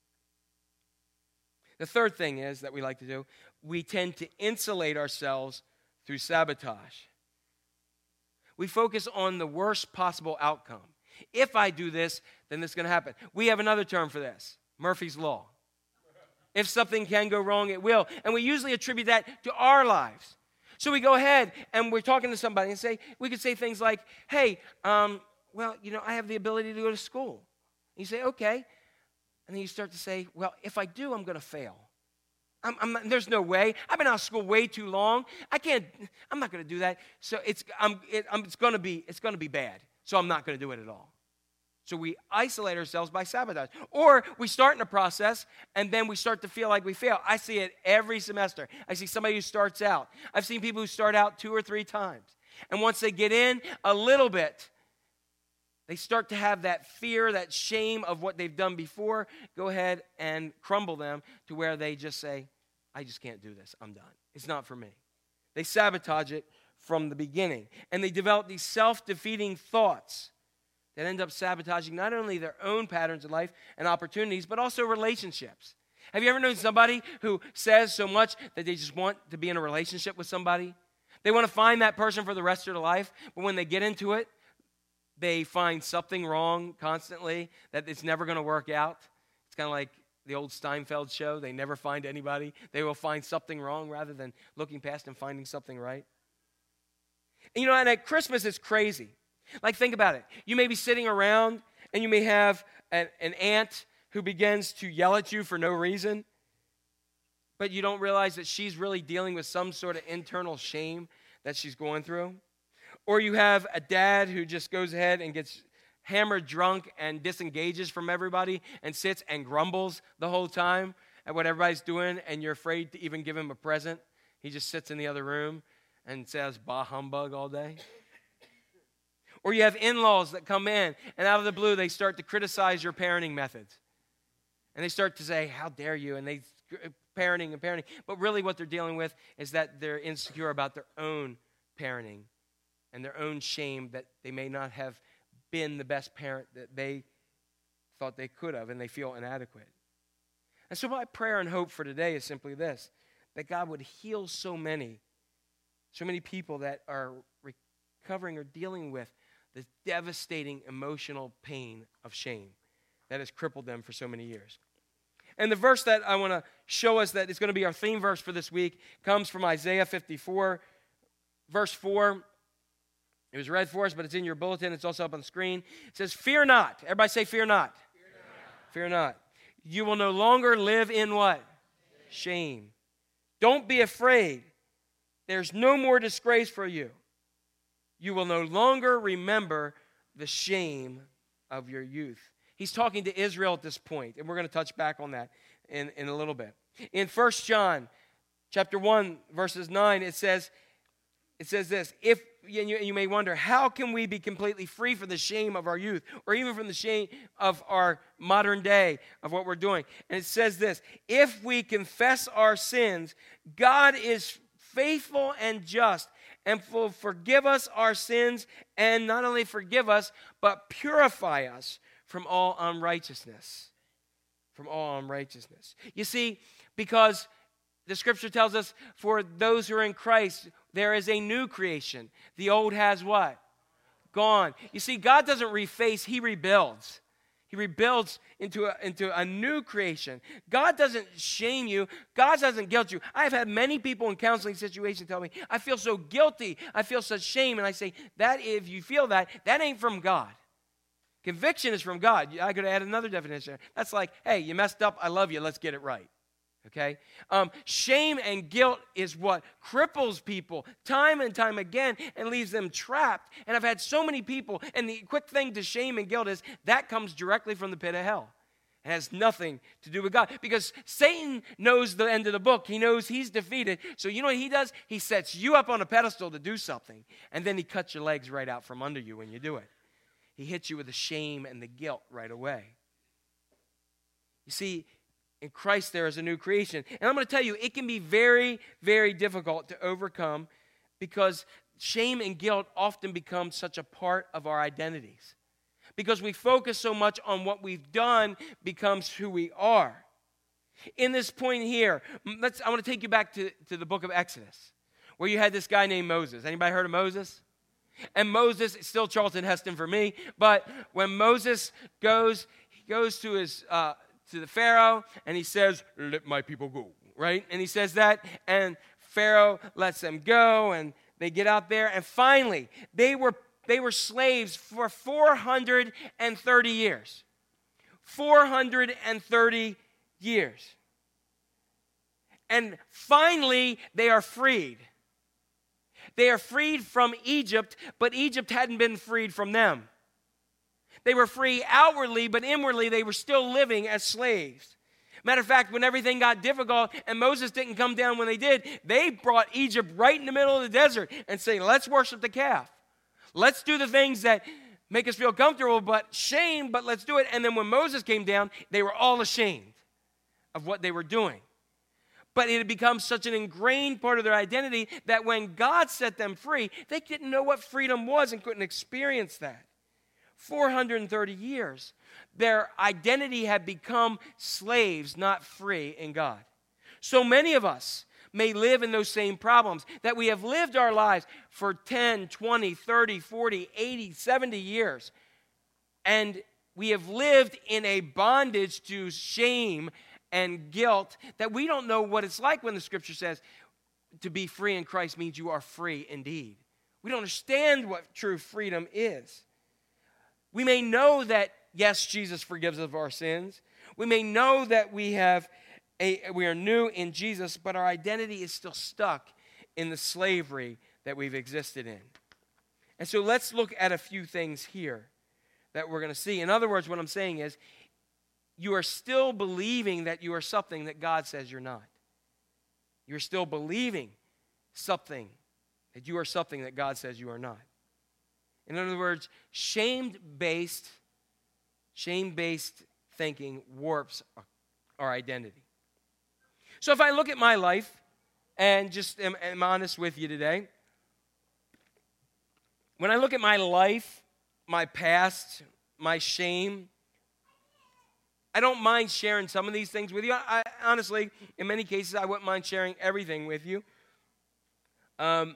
The third thing is that we like to do, we tend to insulate ourselves through sabotage. We focus on the worst possible outcome. If I do this, then this is going to happen. We have another term for this. Murphy's Law. If something can go wrong, it will. And we usually attribute that to our lives. So we go ahead and we're talking to somebody and we could say things like, hey, I have the ability to go to school. And you say, okay. And then you start to say, well, if I do, I'm going to fail. There's no way. I've been out of school way too long. I'm not going to do that. So it's going to be bad. So I'm not going to do it at all. So we isolate ourselves by sabotage. Or we start in a process, and then we start to feel like we fail. I see it every semester. I see somebody who starts out. I've seen people who start out 2 or 3 times. And once they get in a little bit, they start to have that fear, that shame of what they've done before, go ahead and crumble them to where they just say, I just can't do this. I'm done. It's not for me. They sabotage it from the beginning. And they develop these self-defeating thoughts that end up sabotaging not only their own patterns of life and opportunities, but also relationships. Have you ever known somebody who says so much that they just want to be in a relationship with somebody? They want to find that person for the rest of their life, but when they get into it, they find something wrong constantly, that it's never going to work out. It's kind of like the old Steinfeld show. They never find anybody. They will find something wrong rather than looking past and finding something right. And and at Christmas, it's crazy. Like, think about it. You may be sitting around, and you may have an aunt who begins to yell at you for no reason, but you don't realize that she's really dealing with some sort of internal shame that she's going through. Or you have a dad who just goes ahead and gets hammered drunk and disengages from everybody and sits and grumbles the whole time at what everybody's doing, and you're afraid to even give him a present. He just sits in the other room and says, bah humbug all day. Or you have in-laws that come in, and out of the blue, they start to criticize your parenting methods. And they start to say, how dare you, and they parenting. But really what they're dealing with is that they're insecure about their own parenting and their own shame that they may not have been the best parent that they thought they could have, and they feel inadequate. And so my prayer and hope for today is simply this, that God would heal so many people that are recovering or dealing with the devastating emotional pain of shame that has crippled them for so many years. And the verse that I want to show us that is going to be our theme verse for this week comes from Isaiah 54, verse 4. It was read for us, but it's in your bulletin. It's also up on the screen. It says, fear not. Everybody say, fear not. Fear not. You will no longer live in what? Shame. Don't be afraid. There's no more disgrace for you. You will no longer remember the shame of your youth. He's talking to Israel at this point, and we're going to touch back on that in a little bit. In 1 John chapter 1, verses 9, it says this, you may wonder, how can we be completely free from the shame of our youth, or even from the shame of our modern day, of what we're doing? And it says this, if we confess our sins, God is faithful and just, and will forgive us our sins, and not only forgive us, but purify us from all unrighteousness. From all unrighteousness. You see, because the scripture tells us, for those who are in Christ, there is a new creation. The old has what? Gone. You see, God doesn't reface, He rebuilds. He rebuilds into a new creation. God doesn't shame you. God doesn't guilt you. I've had many people in counseling situations tell me, I feel so guilty. I feel such shame. And I say, that if you feel that ain't from God. Conviction is from God. I could add another definition. That's like, hey, you messed up. I love you. Let's get it right. Okay? Shame and guilt is what cripples people time and time again and leaves them trapped. And I've had so many people, and the quick thing to shame and guilt is that comes directly from the pit of hell. It has nothing to do with God, because Satan knows the end of the book. He knows he's defeated. So you know what he does? He sets you up on a pedestal to do something, and then he cuts your legs right out from under you when you do it. He hits you with the shame and the guilt right away. You see, in Christ, there is a new creation. And I'm going to tell you, it can be very, very difficult to overcome, because shame and guilt often become such a part of our identities. Because we focus so much on what we've done becomes who we are. In this point here, I want to take you back to the book of Exodus, where you had this guy named Moses. Anybody heard of Moses? And Moses, it's still Charlton Heston for me, but when Moses goes to his to the Pharaoh, and he says, let my people go, right? And he says that, and Pharaoh lets them go, and they get out there, and finally, they were slaves for 430 years. 430 years. And finally, they are freed. They are freed from Egypt, but Egypt hadn't been freed from them. They were free outwardly, but inwardly they were still living as slaves. Matter of fact, when everything got difficult and Moses didn't come down when they did, they brought Egypt right in the middle of the desert and say, let's worship the calf. Let's do the things that make us feel comfortable, but let's do it. And then when Moses came down, they were all ashamed of what they were doing. But it had become such an ingrained part of their identity that when God set them free, they didn't know what freedom was and couldn't experience that. 430 years. Their identity had become slaves, not free in God. So many of us may live in those same problems, that we have lived our lives for 10, 20, 30, 40, 80, 70 years, and we have lived in a bondage to shame and guilt that we don't know what it's like when the Scripture says to be free in Christ means you are free indeed. We don't understand what true freedom is. We may know that, yes, Jesus forgives us of our sins. We may know that we are new in Jesus, but our identity is still stuck in the slavery that we've existed in. And so let's look at a few things here that we're going to see. In other words, what I'm saying is, you are still believing that you are something that God says you're not. You're still believing something, that you are something that God says you are not. In other words, shame-based thinking warps our identity. So if I look at my life, and just am honest with you today, when I look at my life, my past, my shame, I don't mind sharing some of these things with you. I honestly, in many cases, I wouldn't mind sharing everything with you. But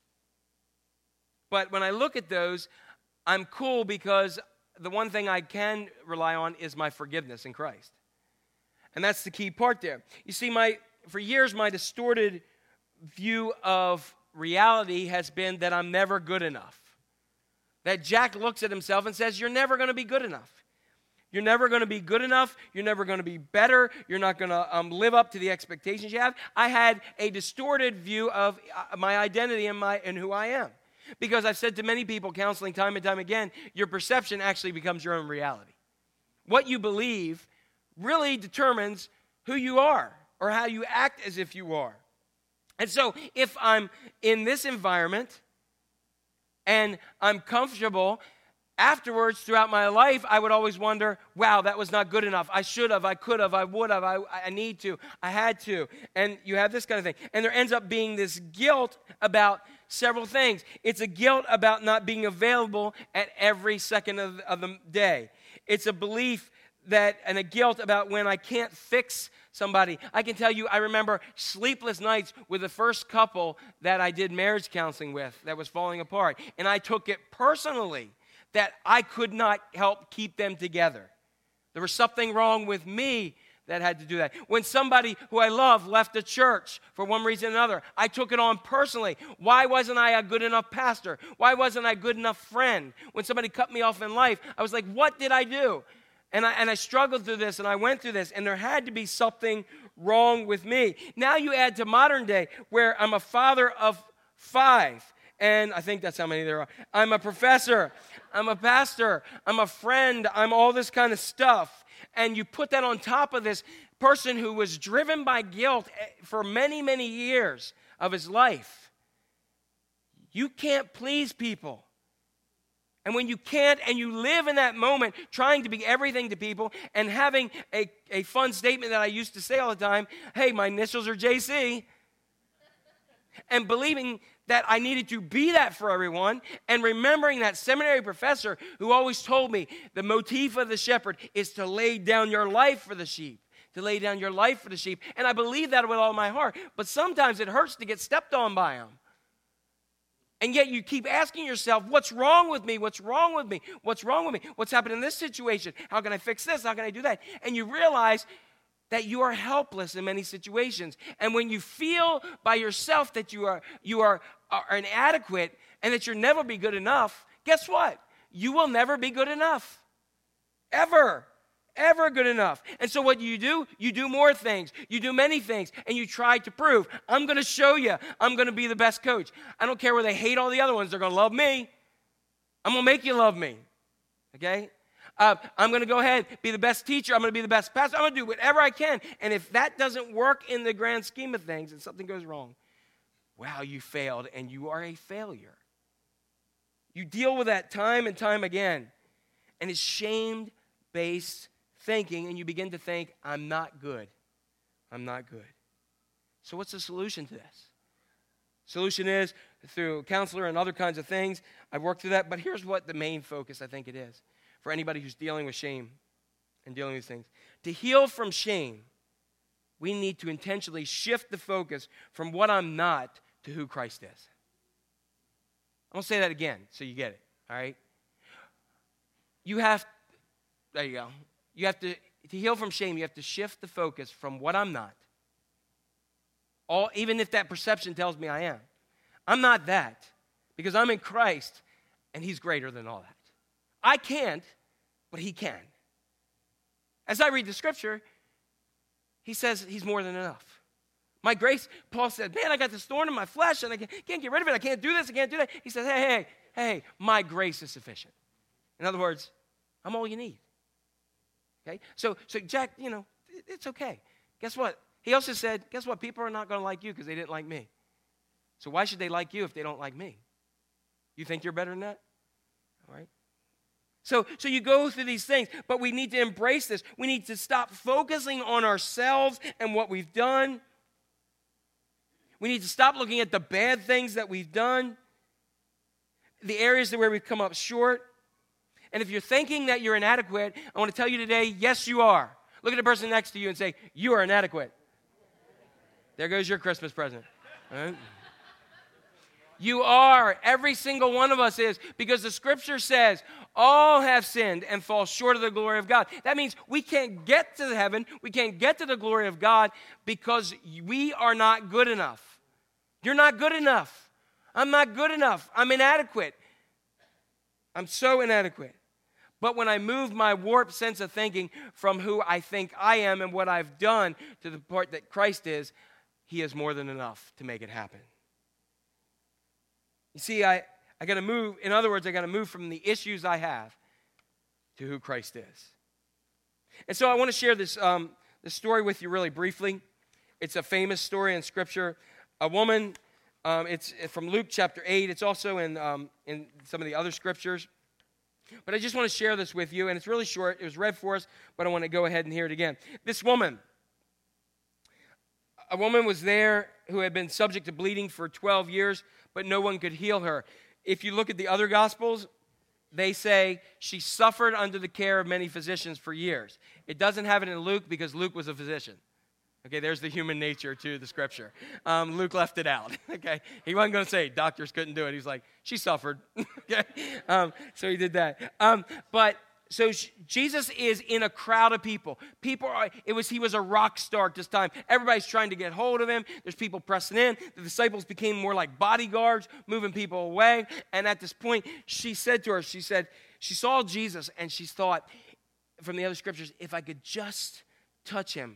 when I look at those, I'm cool because the one thing I can rely on is my forgiveness in Christ. And that's the key part there. You see, for years, my distorted view of reality has been that I'm never good enough. That Jack looks at himself and says, you're never going to be good enough. You're never going to be good enough. You're never going to be better. You're not going to live up to the expectations you have. I had a distorted view of my identity and who I am. Because I've said to many people counseling time and time again, your perception actually becomes your own reality. What you believe really determines who you are or how you act as if you are. And so if I'm in this environment and I'm comfortable, afterwards, throughout my life, I would always wonder, wow, that was not good enough. I should have, I could have, I would have, I need to, I had to. And you have this kind of thing. And there ends up being this guilt about several things. It's a guilt about not being available at every second of the day. It's a belief and a guilt about when I can't fix somebody. I can tell you, I remember sleepless nights with the first couple that I did marriage counseling with that was falling apart. And I took it personally that I could not help keep them together. There was something wrong with me that had to do that. When somebody who I love left the church for one reason or another, I took it on personally. Why wasn't I a good enough pastor? Why wasn't I a good enough friend? When somebody cut me off in life, I was like, what did I do? And I struggled through this, and I went through this, and there had to be something wrong with me. Now you add to modern day, where I'm a father of 5, and I think that's how many there are. I'm a professor, I'm a pastor, I'm a friend, I'm all this kind of stuff. And you put that on top of this person who was driven by guilt for many, many years of his life. You can't please people. And when you can't, and you live in that moment trying to be everything to people and having a fun statement that I used to say all the time, hey, my initials are JC, and believing that I needed to be that for everyone, and remembering that seminary professor who always told me the motif of the shepherd is to lay down your life for the sheep, to lay down your life for the sheep. And I believe that with all my heart, but sometimes it hurts to get stepped on by them. And yet you keep asking yourself, what's wrong with me? What's wrong with me? What's wrong with me? What's happened in this situation? How can I fix this? How can I do that? And you realize that you are helpless in many situations. And when you feel by yourself that you are inadequate and that you'll never be good enough, guess what? You will never be good enough. Ever good enough. And so what do? You do more things. You do many things. And you try to prove, I'm going to show you. I'm going to be the best coach. I don't care where they hate all the other ones. They're going to love me. I'm going to make you love me. Okay? I'm going to go ahead, be the best teacher. I'm going to be the best pastor. I'm going to do whatever I can. And if that doesn't work in the grand scheme of things and something goes wrong, wow, you failed and you are a failure. You deal with that time and time again. And it's shame-based thinking, and you begin to think, I'm not good. I'm not good. So what's the solution to this? Solution is through a counselor and other kinds of things. I've worked through that. But here's what the main focus I think it is for anybody who's dealing with shame and dealing with these things. To heal from shame, we need to intentionally shift the focus from what I'm not to who Christ is. I'm going to say that again so you get it, all right? There you go. You have to heal from shame, you have to shift the focus from what I'm not. Even if that perception tells me I am. I'm not that because I'm in Christ and he's greater than all that. I can't, but he can. As I read the scripture, he says he's more than enough. My grace, Paul said, man, I got this thorn in my flesh and I can't get rid of it. I can't do this, I can't do that. He says, hey, my grace is sufficient. In other words, I'm all you need. Okay? So Jack, it's okay. Guess what? He also said, guess what? People are not going to like you because they didn't like me. So why should they like you if they don't like me? You think you're better than that? All right? So you go through these things, but we need to embrace this. We need to stop focusing on ourselves and what we've done. We need to stop looking at the bad things that we've done, the areas where we've come up short. And if you're thinking that you're inadequate, I want to tell you today, yes, you are. Look at the person next to you and say, you are inadequate. There goes your Christmas present. All right? You are. Every single one of us is, because the scripture says, all have sinned and fall short of the glory of God. That means we can't get to heaven, we can't get to the glory of God because we are not good enough. You're not good enough. I'm not good enough. I'm inadequate. I'm so inadequate. But when I move my warped sense of thinking from who I think I am and what I've done to the part that Christ is, he is more than enough to make it happen. You see, I got to move. In other words, I got to move from the issues I have to who Christ is. And so I want to share this story with you really briefly. It's a famous story in Scripture. A woman, it's from Luke chapter 8. It's also in some of the other scriptures. But I just want to share this with you, and it's really short. It was read for us, but I want to go ahead and hear it again. This woman, a woman was there who had been subject to bleeding for 12 years, but no one could heal her. If you look at the other Gospels, they say she suffered under the care of many physicians for years. It doesn't have it in Luke because Luke was a physician. Okay, there's the human nature to the Scripture. Luke left it out. Okay, he wasn't going to say doctors couldn't do it. He's like, she suffered. Okay, so he did that. So Jesus is in a crowd of people. He was a rock star at this time. Everybody's trying to get hold of him. There's people pressing in. The disciples became more like bodyguards, moving people away. And at this point, she said she saw Jesus and she thought from the other scriptures, if I could just touch him.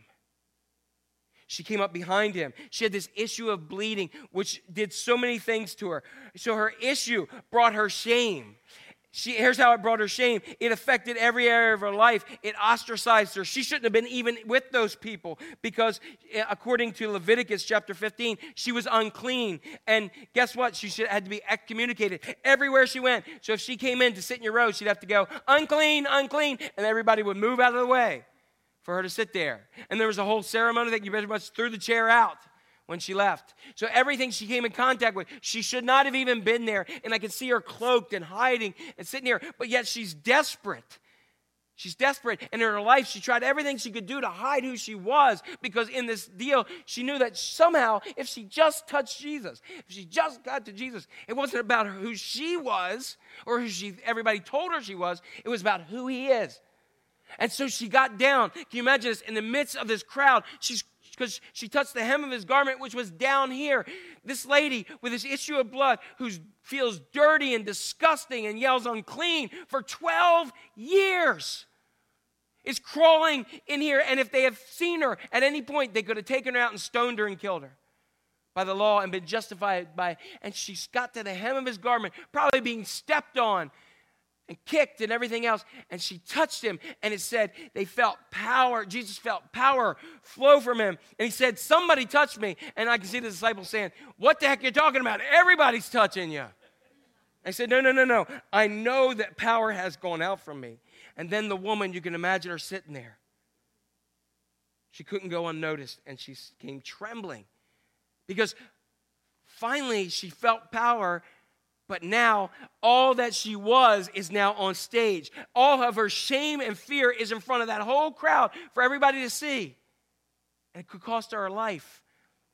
She came up behind him. She had this issue of bleeding, which did so many things to her. So her issue brought her shame. Here's how it brought her shame. It affected every area of her life. It ostracized her. She shouldn't have been even with those people because according to Leviticus chapter 15, she was unclean. And guess what? She had to be excommunicated everywhere she went. So if she came in to sit in your row, she'd have to go, unclean, unclean, and everybody would move out of the way for her to sit there. And there was a whole ceremony that you pretty much threw the chair out when she left. So everything she came in contact with, she should not have even been there. And I could see her cloaked and hiding and sitting here. But yet she's desperate. She's desperate. And in her life, she tried everything she could do to hide who she was. Because in this deal, she knew that somehow, if she just touched Jesus, if she just got to Jesus, it wasn't about who she was or who everybody told her she was. It was about who he is. And so she got down. Can you imagine this? In the midst of this crowd, because she touched the hem of his garment, which was down here. This lady with this issue of blood who feels dirty and disgusting and yells unclean for 12 years is crawling in here. And if they have seen her at any point, they could have taken her out and stoned her and killed her by the law and been justified by. And she's got to the hem of his garment, probably being stepped on and kicked and everything else, and she touched him, and it said they felt power. Jesus felt power flow from him, and he said, somebody touched me. And I can see the disciples saying, what the heck are you talking about? Everybody's touching you. I said, no. I know that power has gone out from me. And then the woman, you can imagine her sitting there. She couldn't go unnoticed, and she came trembling because finally she felt power, but now all that she was is now on stage. All of her shame and fear is in front of that whole crowd for everybody to see. And it could cost her her life.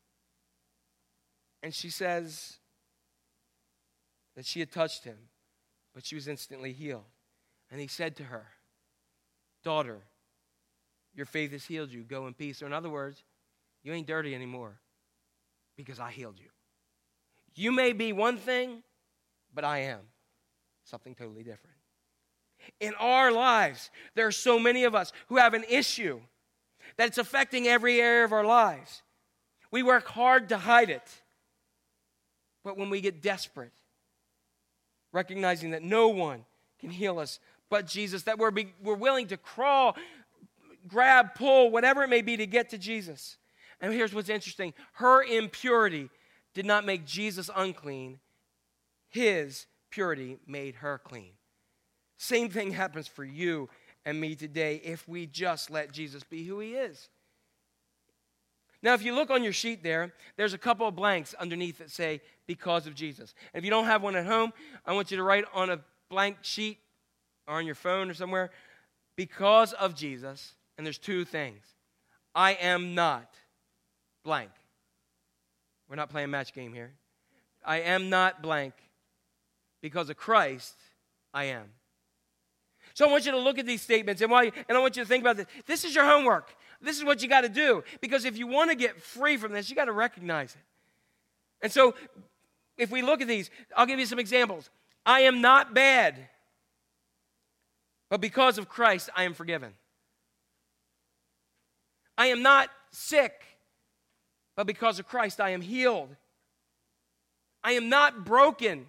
And she says that she had touched him, but she was instantly healed. And he said to her, daughter, your faith has healed you. Go in peace. Or in other words, you ain't dirty anymore because I healed you. You may be one thing, but I am something totally different. In our lives, there are so many of us who have an issue that it's affecting every area of our lives. We work hard to hide it. But when we get desperate, recognizing that no one can heal us but Jesus, that we're willing to crawl, grab, pull, whatever it may be to get to Jesus. And here's what's interesting. Her impurity did not make Jesus unclean. His purity made her clean. Same thing happens for you and me today if we just let Jesus be who he is. Now, if you look on your sheet there's a couple of blanks underneath that say, because of Jesus. And if you don't have one at home, I want you to write on a blank sheet or on your phone or somewhere, because of Jesus, and there's two things. I am not blank. We're not playing match game here. I am not blank. Because of Christ, I am. So I want you to look at these statements, and I want you to think about this. This is your homework. This is what you got to do. Because if you want to get free from this, you got to recognize it. And so, if we look at these, I'll give you some examples. I am not bad, but because of Christ, I am forgiven. I am not sick, but because of Christ, I am healed. I am not broken,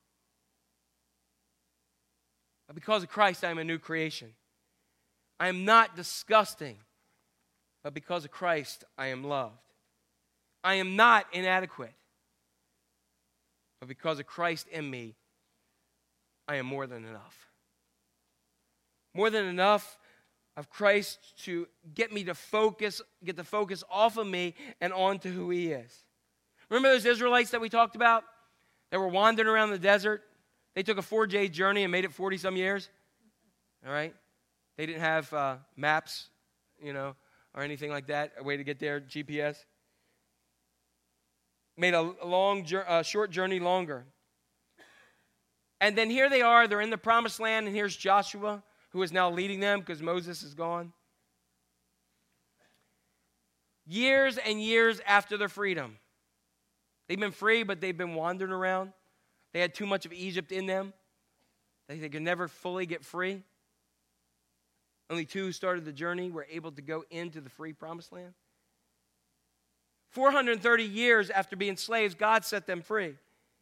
but because of Christ, I am a new creation. I am not disgusting, but because of Christ, I am loved. I am not inadequate, but because of Christ in me, I am more than enough. More than enough of Christ to get me to get the focus off of me and onto who he is. Remember those Israelites that we talked about that were wandering around the desert? They took a 4-day journey and made it 40-some years. All right? They didn't have maps, or anything like that, a way to get there, GPS. Made a short journey longer. And then here they are, they're in the promised land, and here's Joshua, who is now leading them because Moses is gone. Years and years after their freedom. They've been free, but they've been wandering around. They had too much of Egypt in them. They could never fully get free. Only 2 who started the journey were able to go into the free promised land. 430 years after being slaves, God set them free.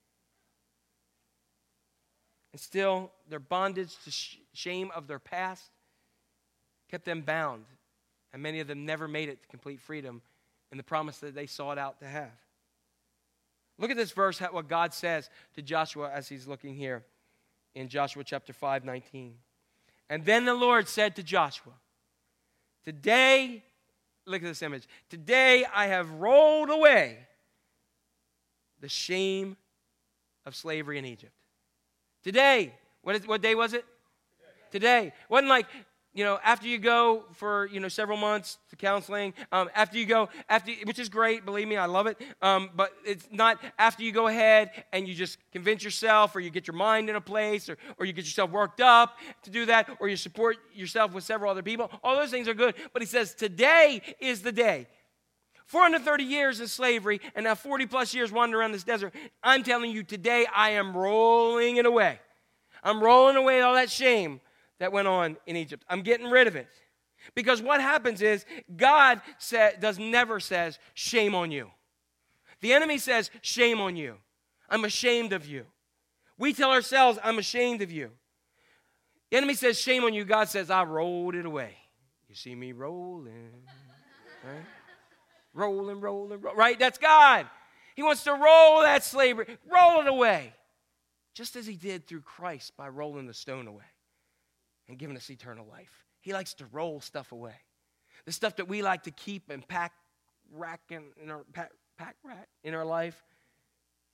And still, their bondage to shame of their past kept them bound. And many of them never made it to complete freedom in the promise that they sought out to have. Look at this verse, what God says to Joshua as he's looking here in Joshua chapter 5:19. And then the Lord said to Joshua, today, look at this image, today I have rolled away the shame of slavery in Egypt. Today. What day was it? Today. It wasn't like, after you go for, several months to counseling, which is great, believe me, I love it. But it's not after you go ahead and you just convince yourself, or you get your mind in a place, or you get yourself worked up to do that, or you support yourself with several other people. All those things are good. But he says, today is the day. 430 years in slavery, and now 40 plus years wandering around this desert. I'm telling you, today I am rolling it away. I'm rolling away all that shame that went on in Egypt. I'm getting rid of it. Because what happens is, God never says, shame on you. The enemy says, shame on you. I'm ashamed of you. We tell ourselves, I'm ashamed of you. The enemy says, shame on you. God says, I rolled it away. You see me rolling, right? Rolling, right? That's God. He wants to roll that slavery, roll it away. Just as he did through Christ by rolling the stone away and giving us eternal life. He likes to roll stuff away. The stuff that we like to keep and pack rack in our life,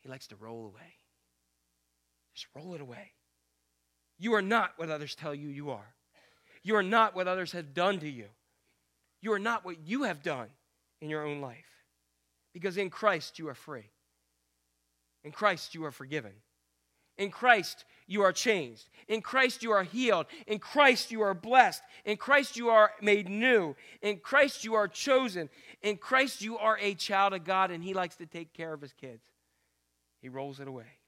He likes to roll away. Just roll it away. You are not what others tell you you are. You are not what others have done to you. You are not what you have done in your own life. Because in Christ you are free. In Christ you are forgiven. In Christ you are changed. In Christ you are healed. In Christ you are blessed. In Christ you are made new. In Christ you are chosen. In Christ you are a child of God, and He likes to take care of His kids. He rolls it away.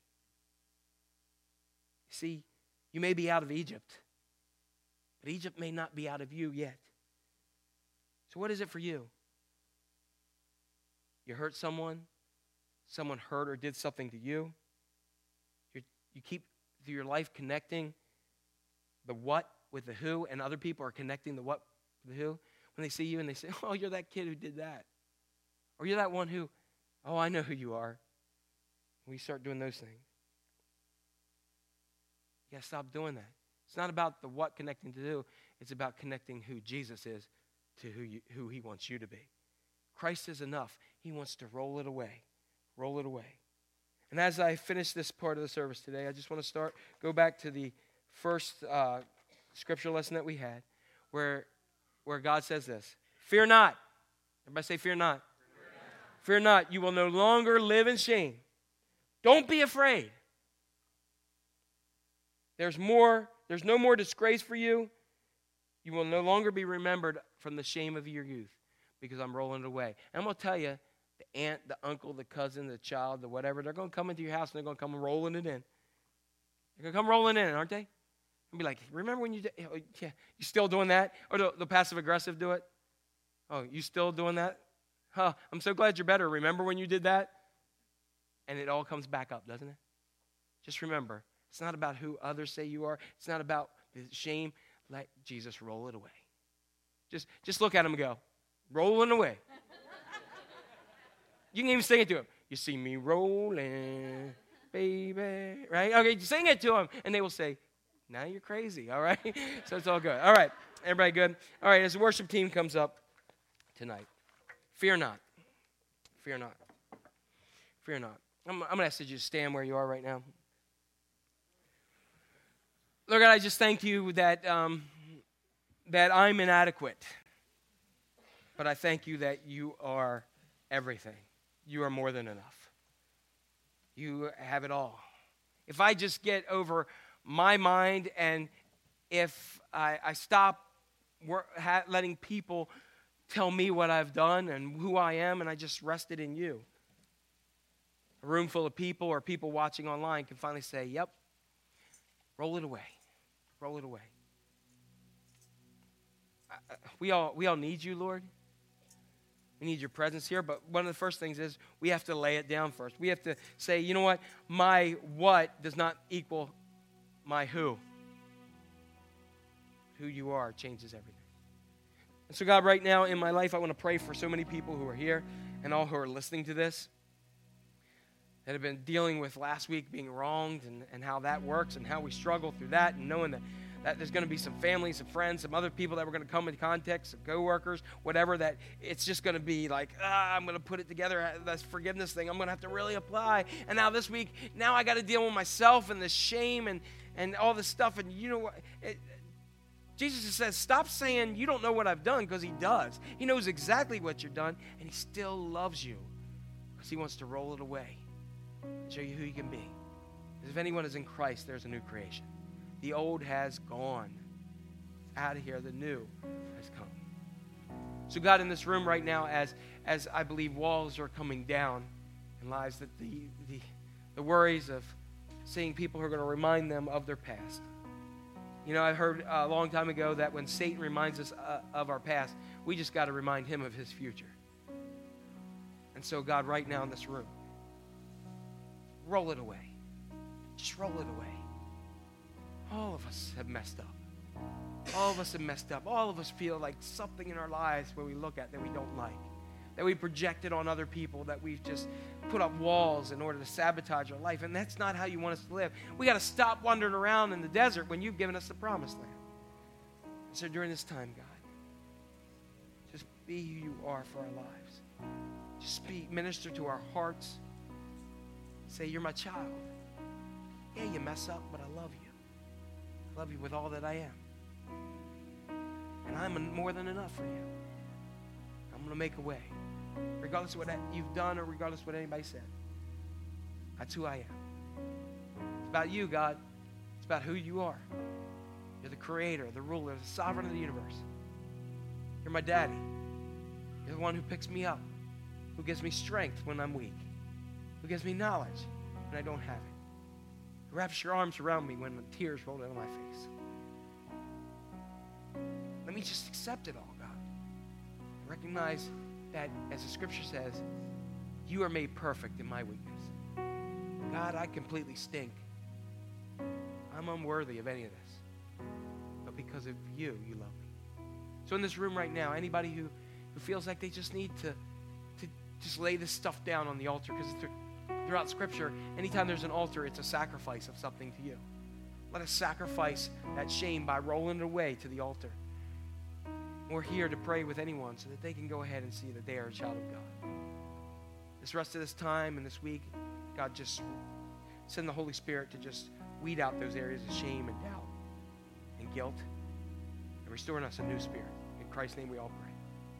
See, you may be out of Egypt, but Egypt may not be out of you yet. So what is it for you? You hurt someone hurt or did something to you. You keep through your life connecting the what with the who, and other people are connecting the what with the who. When they see you and they say, oh, you're that kid who did that. Or you're that one who, oh, I know who you are. We start doing those things. You got to stop doing that. It's not about the what connecting to who. It's about connecting who Jesus is to who He wants you to be. Christ is enough. He wants to roll it away. Roll it away. And as I finish this part of the service today, I just want to go back to the first scripture lesson that we had, where God says this: fear not. Everybody say, fear not. Fear not. You will no longer live in shame. Don't be afraid. There's no more disgrace for you. You will no longer be remembered from the shame of your youth, because I'm rolling it away. And I'm going to tell you, the aunt, the uncle, the cousin, the child, the whatever, they're going to come into your house and they're going to come rolling it in. They're going to come rolling in, aren't they? And be like, remember when you did, oh, yeah, you still doing that? Or the passive-aggressive do it? Oh, you still doing that? Huh, I'm so glad you're better. Remember when you did that? And it all comes back up, doesn't it? Just remember, it's not about who others say you are. It's not about the shame. Let Jesus roll it away. Just look at him and go, rolling away. You can even sing it to him. You see me rolling, baby. Right? Okay, sing it to him. And they will say, now you're crazy. All right? So it's all good. All right. Everybody good? All right, as the worship team comes up tonight, fear not. Fear not. Fear not. I'm going to ask you to stand where you are right now. Lord God, I just thank you that I'm inadequate. But I thank you that you are everything. You are more than enough. You have it all. If I just get over my mind, and if I stop letting people tell me what I've done and who I am, and I just rest it in you, a room full of people or people watching online can finally say, yep, roll it away. Roll it away. We all need you, Lord. We need your presence here, but one of the first things is we have to lay it down first. We have to say, you know what? My what does not equal my who. Who you are changes everything. And so, God, right now in my life, I want to pray for so many people who are here and all who are listening to this that have been dealing with last week being wronged and how that works and how we struggle through that, and knowing that there's going to be some families, some friends, some other people that we're going to come into contact, some co-workers, whatever, that it's just going to be like, I'm going to put it together, this forgiveness thing, I'm going to have to really apply. And now this week, now I got to deal with myself and the shame and all this stuff. And you know what? Jesus just says, stop saying you don't know what I've done, because he does. He knows exactly what you've done, and he still loves you because he wants to roll it away and show you who you can be. Because if anyone is in Christ, there's a new creation. The old has gone. It's out of here. The new has come. So God, in this room right now, as I believe walls are coming down in lives, that the worries of seeing people who are going to remind them of their past. You know, I heard a long time ago that when Satan reminds us of our past, we just got to remind him of his future. And so, God, right now in this room, roll it away. Just roll it away. All of us have messed up. All of us have messed up. All of us feel like something in our lives where we look at that we don't like, that we projected on other people, that we've just put up walls in order to sabotage our life. And that's not how you want us to live. We got to stop wandering around in the desert when you've given us the promised land. So during this time, God, just be who you are for our lives. Just minister to our hearts. Say, you're my child. Yeah, you mess up, but I love you. I love you with all that I am. And I'm more than enough for you. I'm going to make a way. Regardless of what you've done or regardless of what anybody said. That's who I am. It's about you, God. It's about who you are. You're the creator, the ruler, the sovereign of the universe. You're my daddy. You're the one who picks me up, who gives me strength when I'm weak, who gives me knowledge when I don't have it, who wraps your arms around me when the tears roll down my face. Let me just accept it all, God. Recognize that, as the scripture says, you are made perfect in my weakness. God, I completely stink. I'm unworthy of any of this. But because of you, you love me. So in this room right now, anybody who feels like they just need to just lay this stuff down on the altar, because throughout Scripture, anytime there's an altar, it's a sacrifice of something to you. Let us sacrifice that shame by rolling it away to the altar. We're here to pray with anyone so that they can go ahead and see that they are a child of God. This rest of this time and this week, God, just send the Holy Spirit to just weed out those areas of shame and doubt and guilt and restore in us a new spirit. In Christ's name we all pray.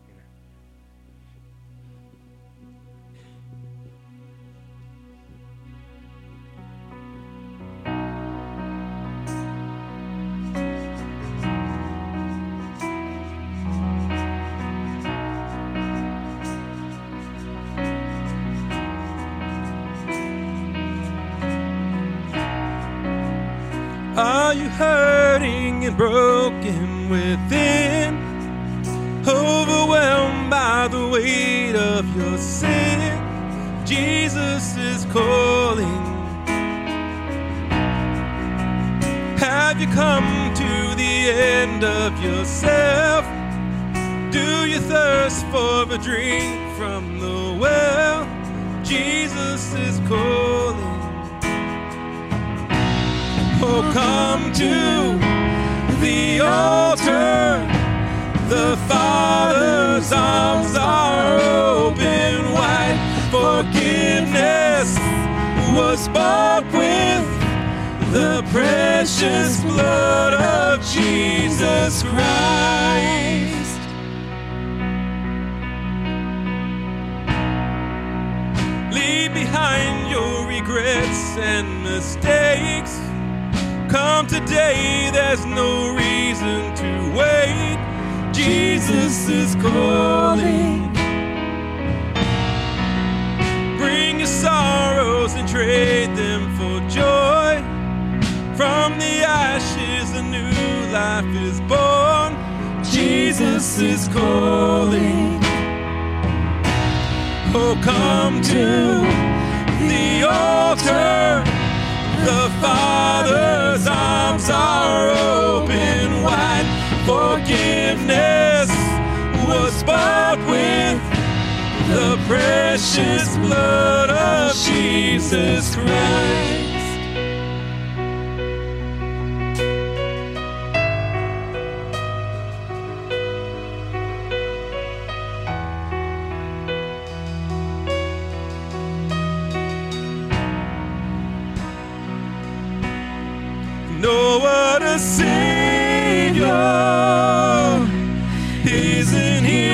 Are you hurting and broken within? Overwhelmed by the weight of your sin? Jesus is calling. Have you come to the end of yourself? Do you thirst for a drink from the well? Jesus is calling. Oh, come to the altar. The Father's arms are open wide. Forgiveness was bought with the precious blood of Jesus Christ. Leave behind your regrets and mistakes. Come today, there's no reason to wait. Jesus is calling. Bring your sorrows and trade them for joy. From the ashes a new life is born. Jesus is calling. Oh, come to the altar. The Father's arms are open wide. Forgiveness was bought with the precious blood of Jesus Christ. Know what a Savior, isn't He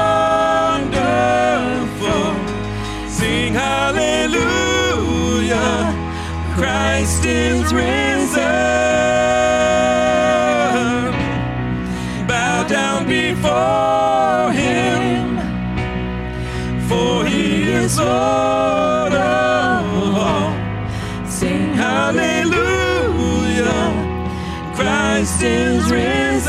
wonderful? Sing hallelujah, Christ is risen. Bow down before Him, for He is Lord of all. Sing hallelujah, Christ is risen.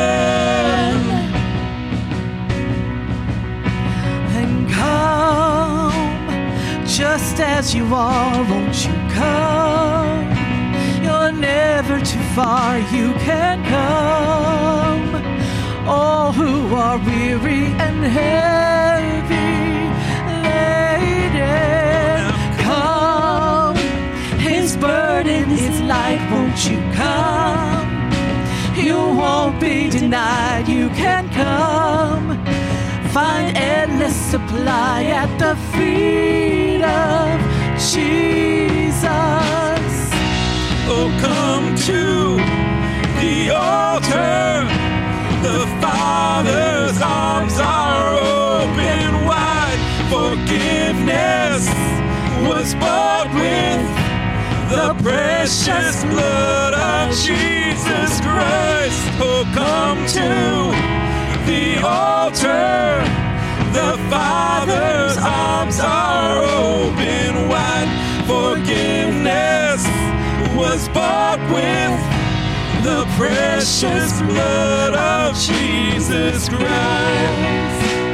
And come, just as you are, won't you come? You're never too far, you can come. All who are weary and heavy laden, come. His burden is light, won't you come? You won't be denied, you can come. Find endless supply at the feet of Jesus. Oh, come to the altar. The Father's arms are open wide. Forgiveness was bought with the precious blood of Jesus Christ. Oh, come to the altar. The Father's arms are open wide. Forgiveness was bought with the precious blood of Jesus Christ.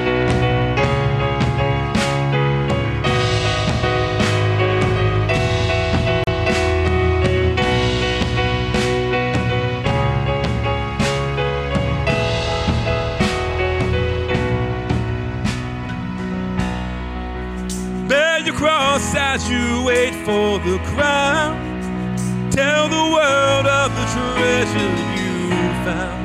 Bear your cross as you wait for the crown. Tell the world of the treasure you found.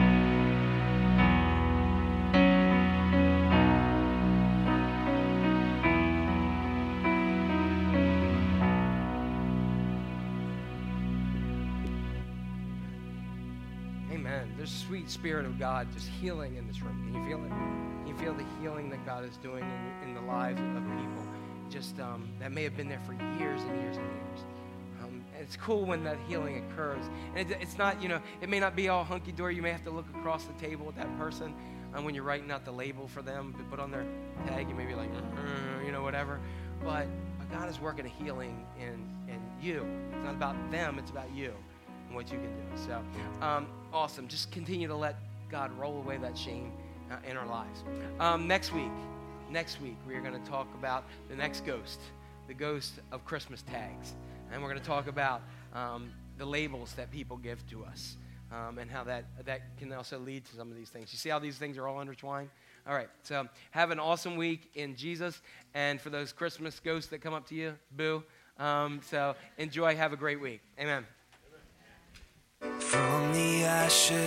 Amen. There's a sweet spirit of God just healing in this room. Can you feel it? Can you feel the healing that God is doing in the lives of people? Just that may have been there for years and years and years. It's cool when that healing occurs. And it's not, it may not be all hunky-dory. You may have to look across the table with that person when you're writing out the label for them to put on their tag. You may be like, whatever. But God is working a healing in you. It's not about them. It's about you and what you can do. So, awesome. Just continue to let God roll away that shame in our lives. Next week, we're going to talk about the next ghost, the ghost of Christmas tags. And we're going to talk about the labels that people give to us and how that can also lead to some of these things. You see how these things are all intertwined? All right, so have an awesome week in Jesus. And for those Christmas ghosts that come up to you, boo. So enjoy. Have a great week. Amen. From the ashes.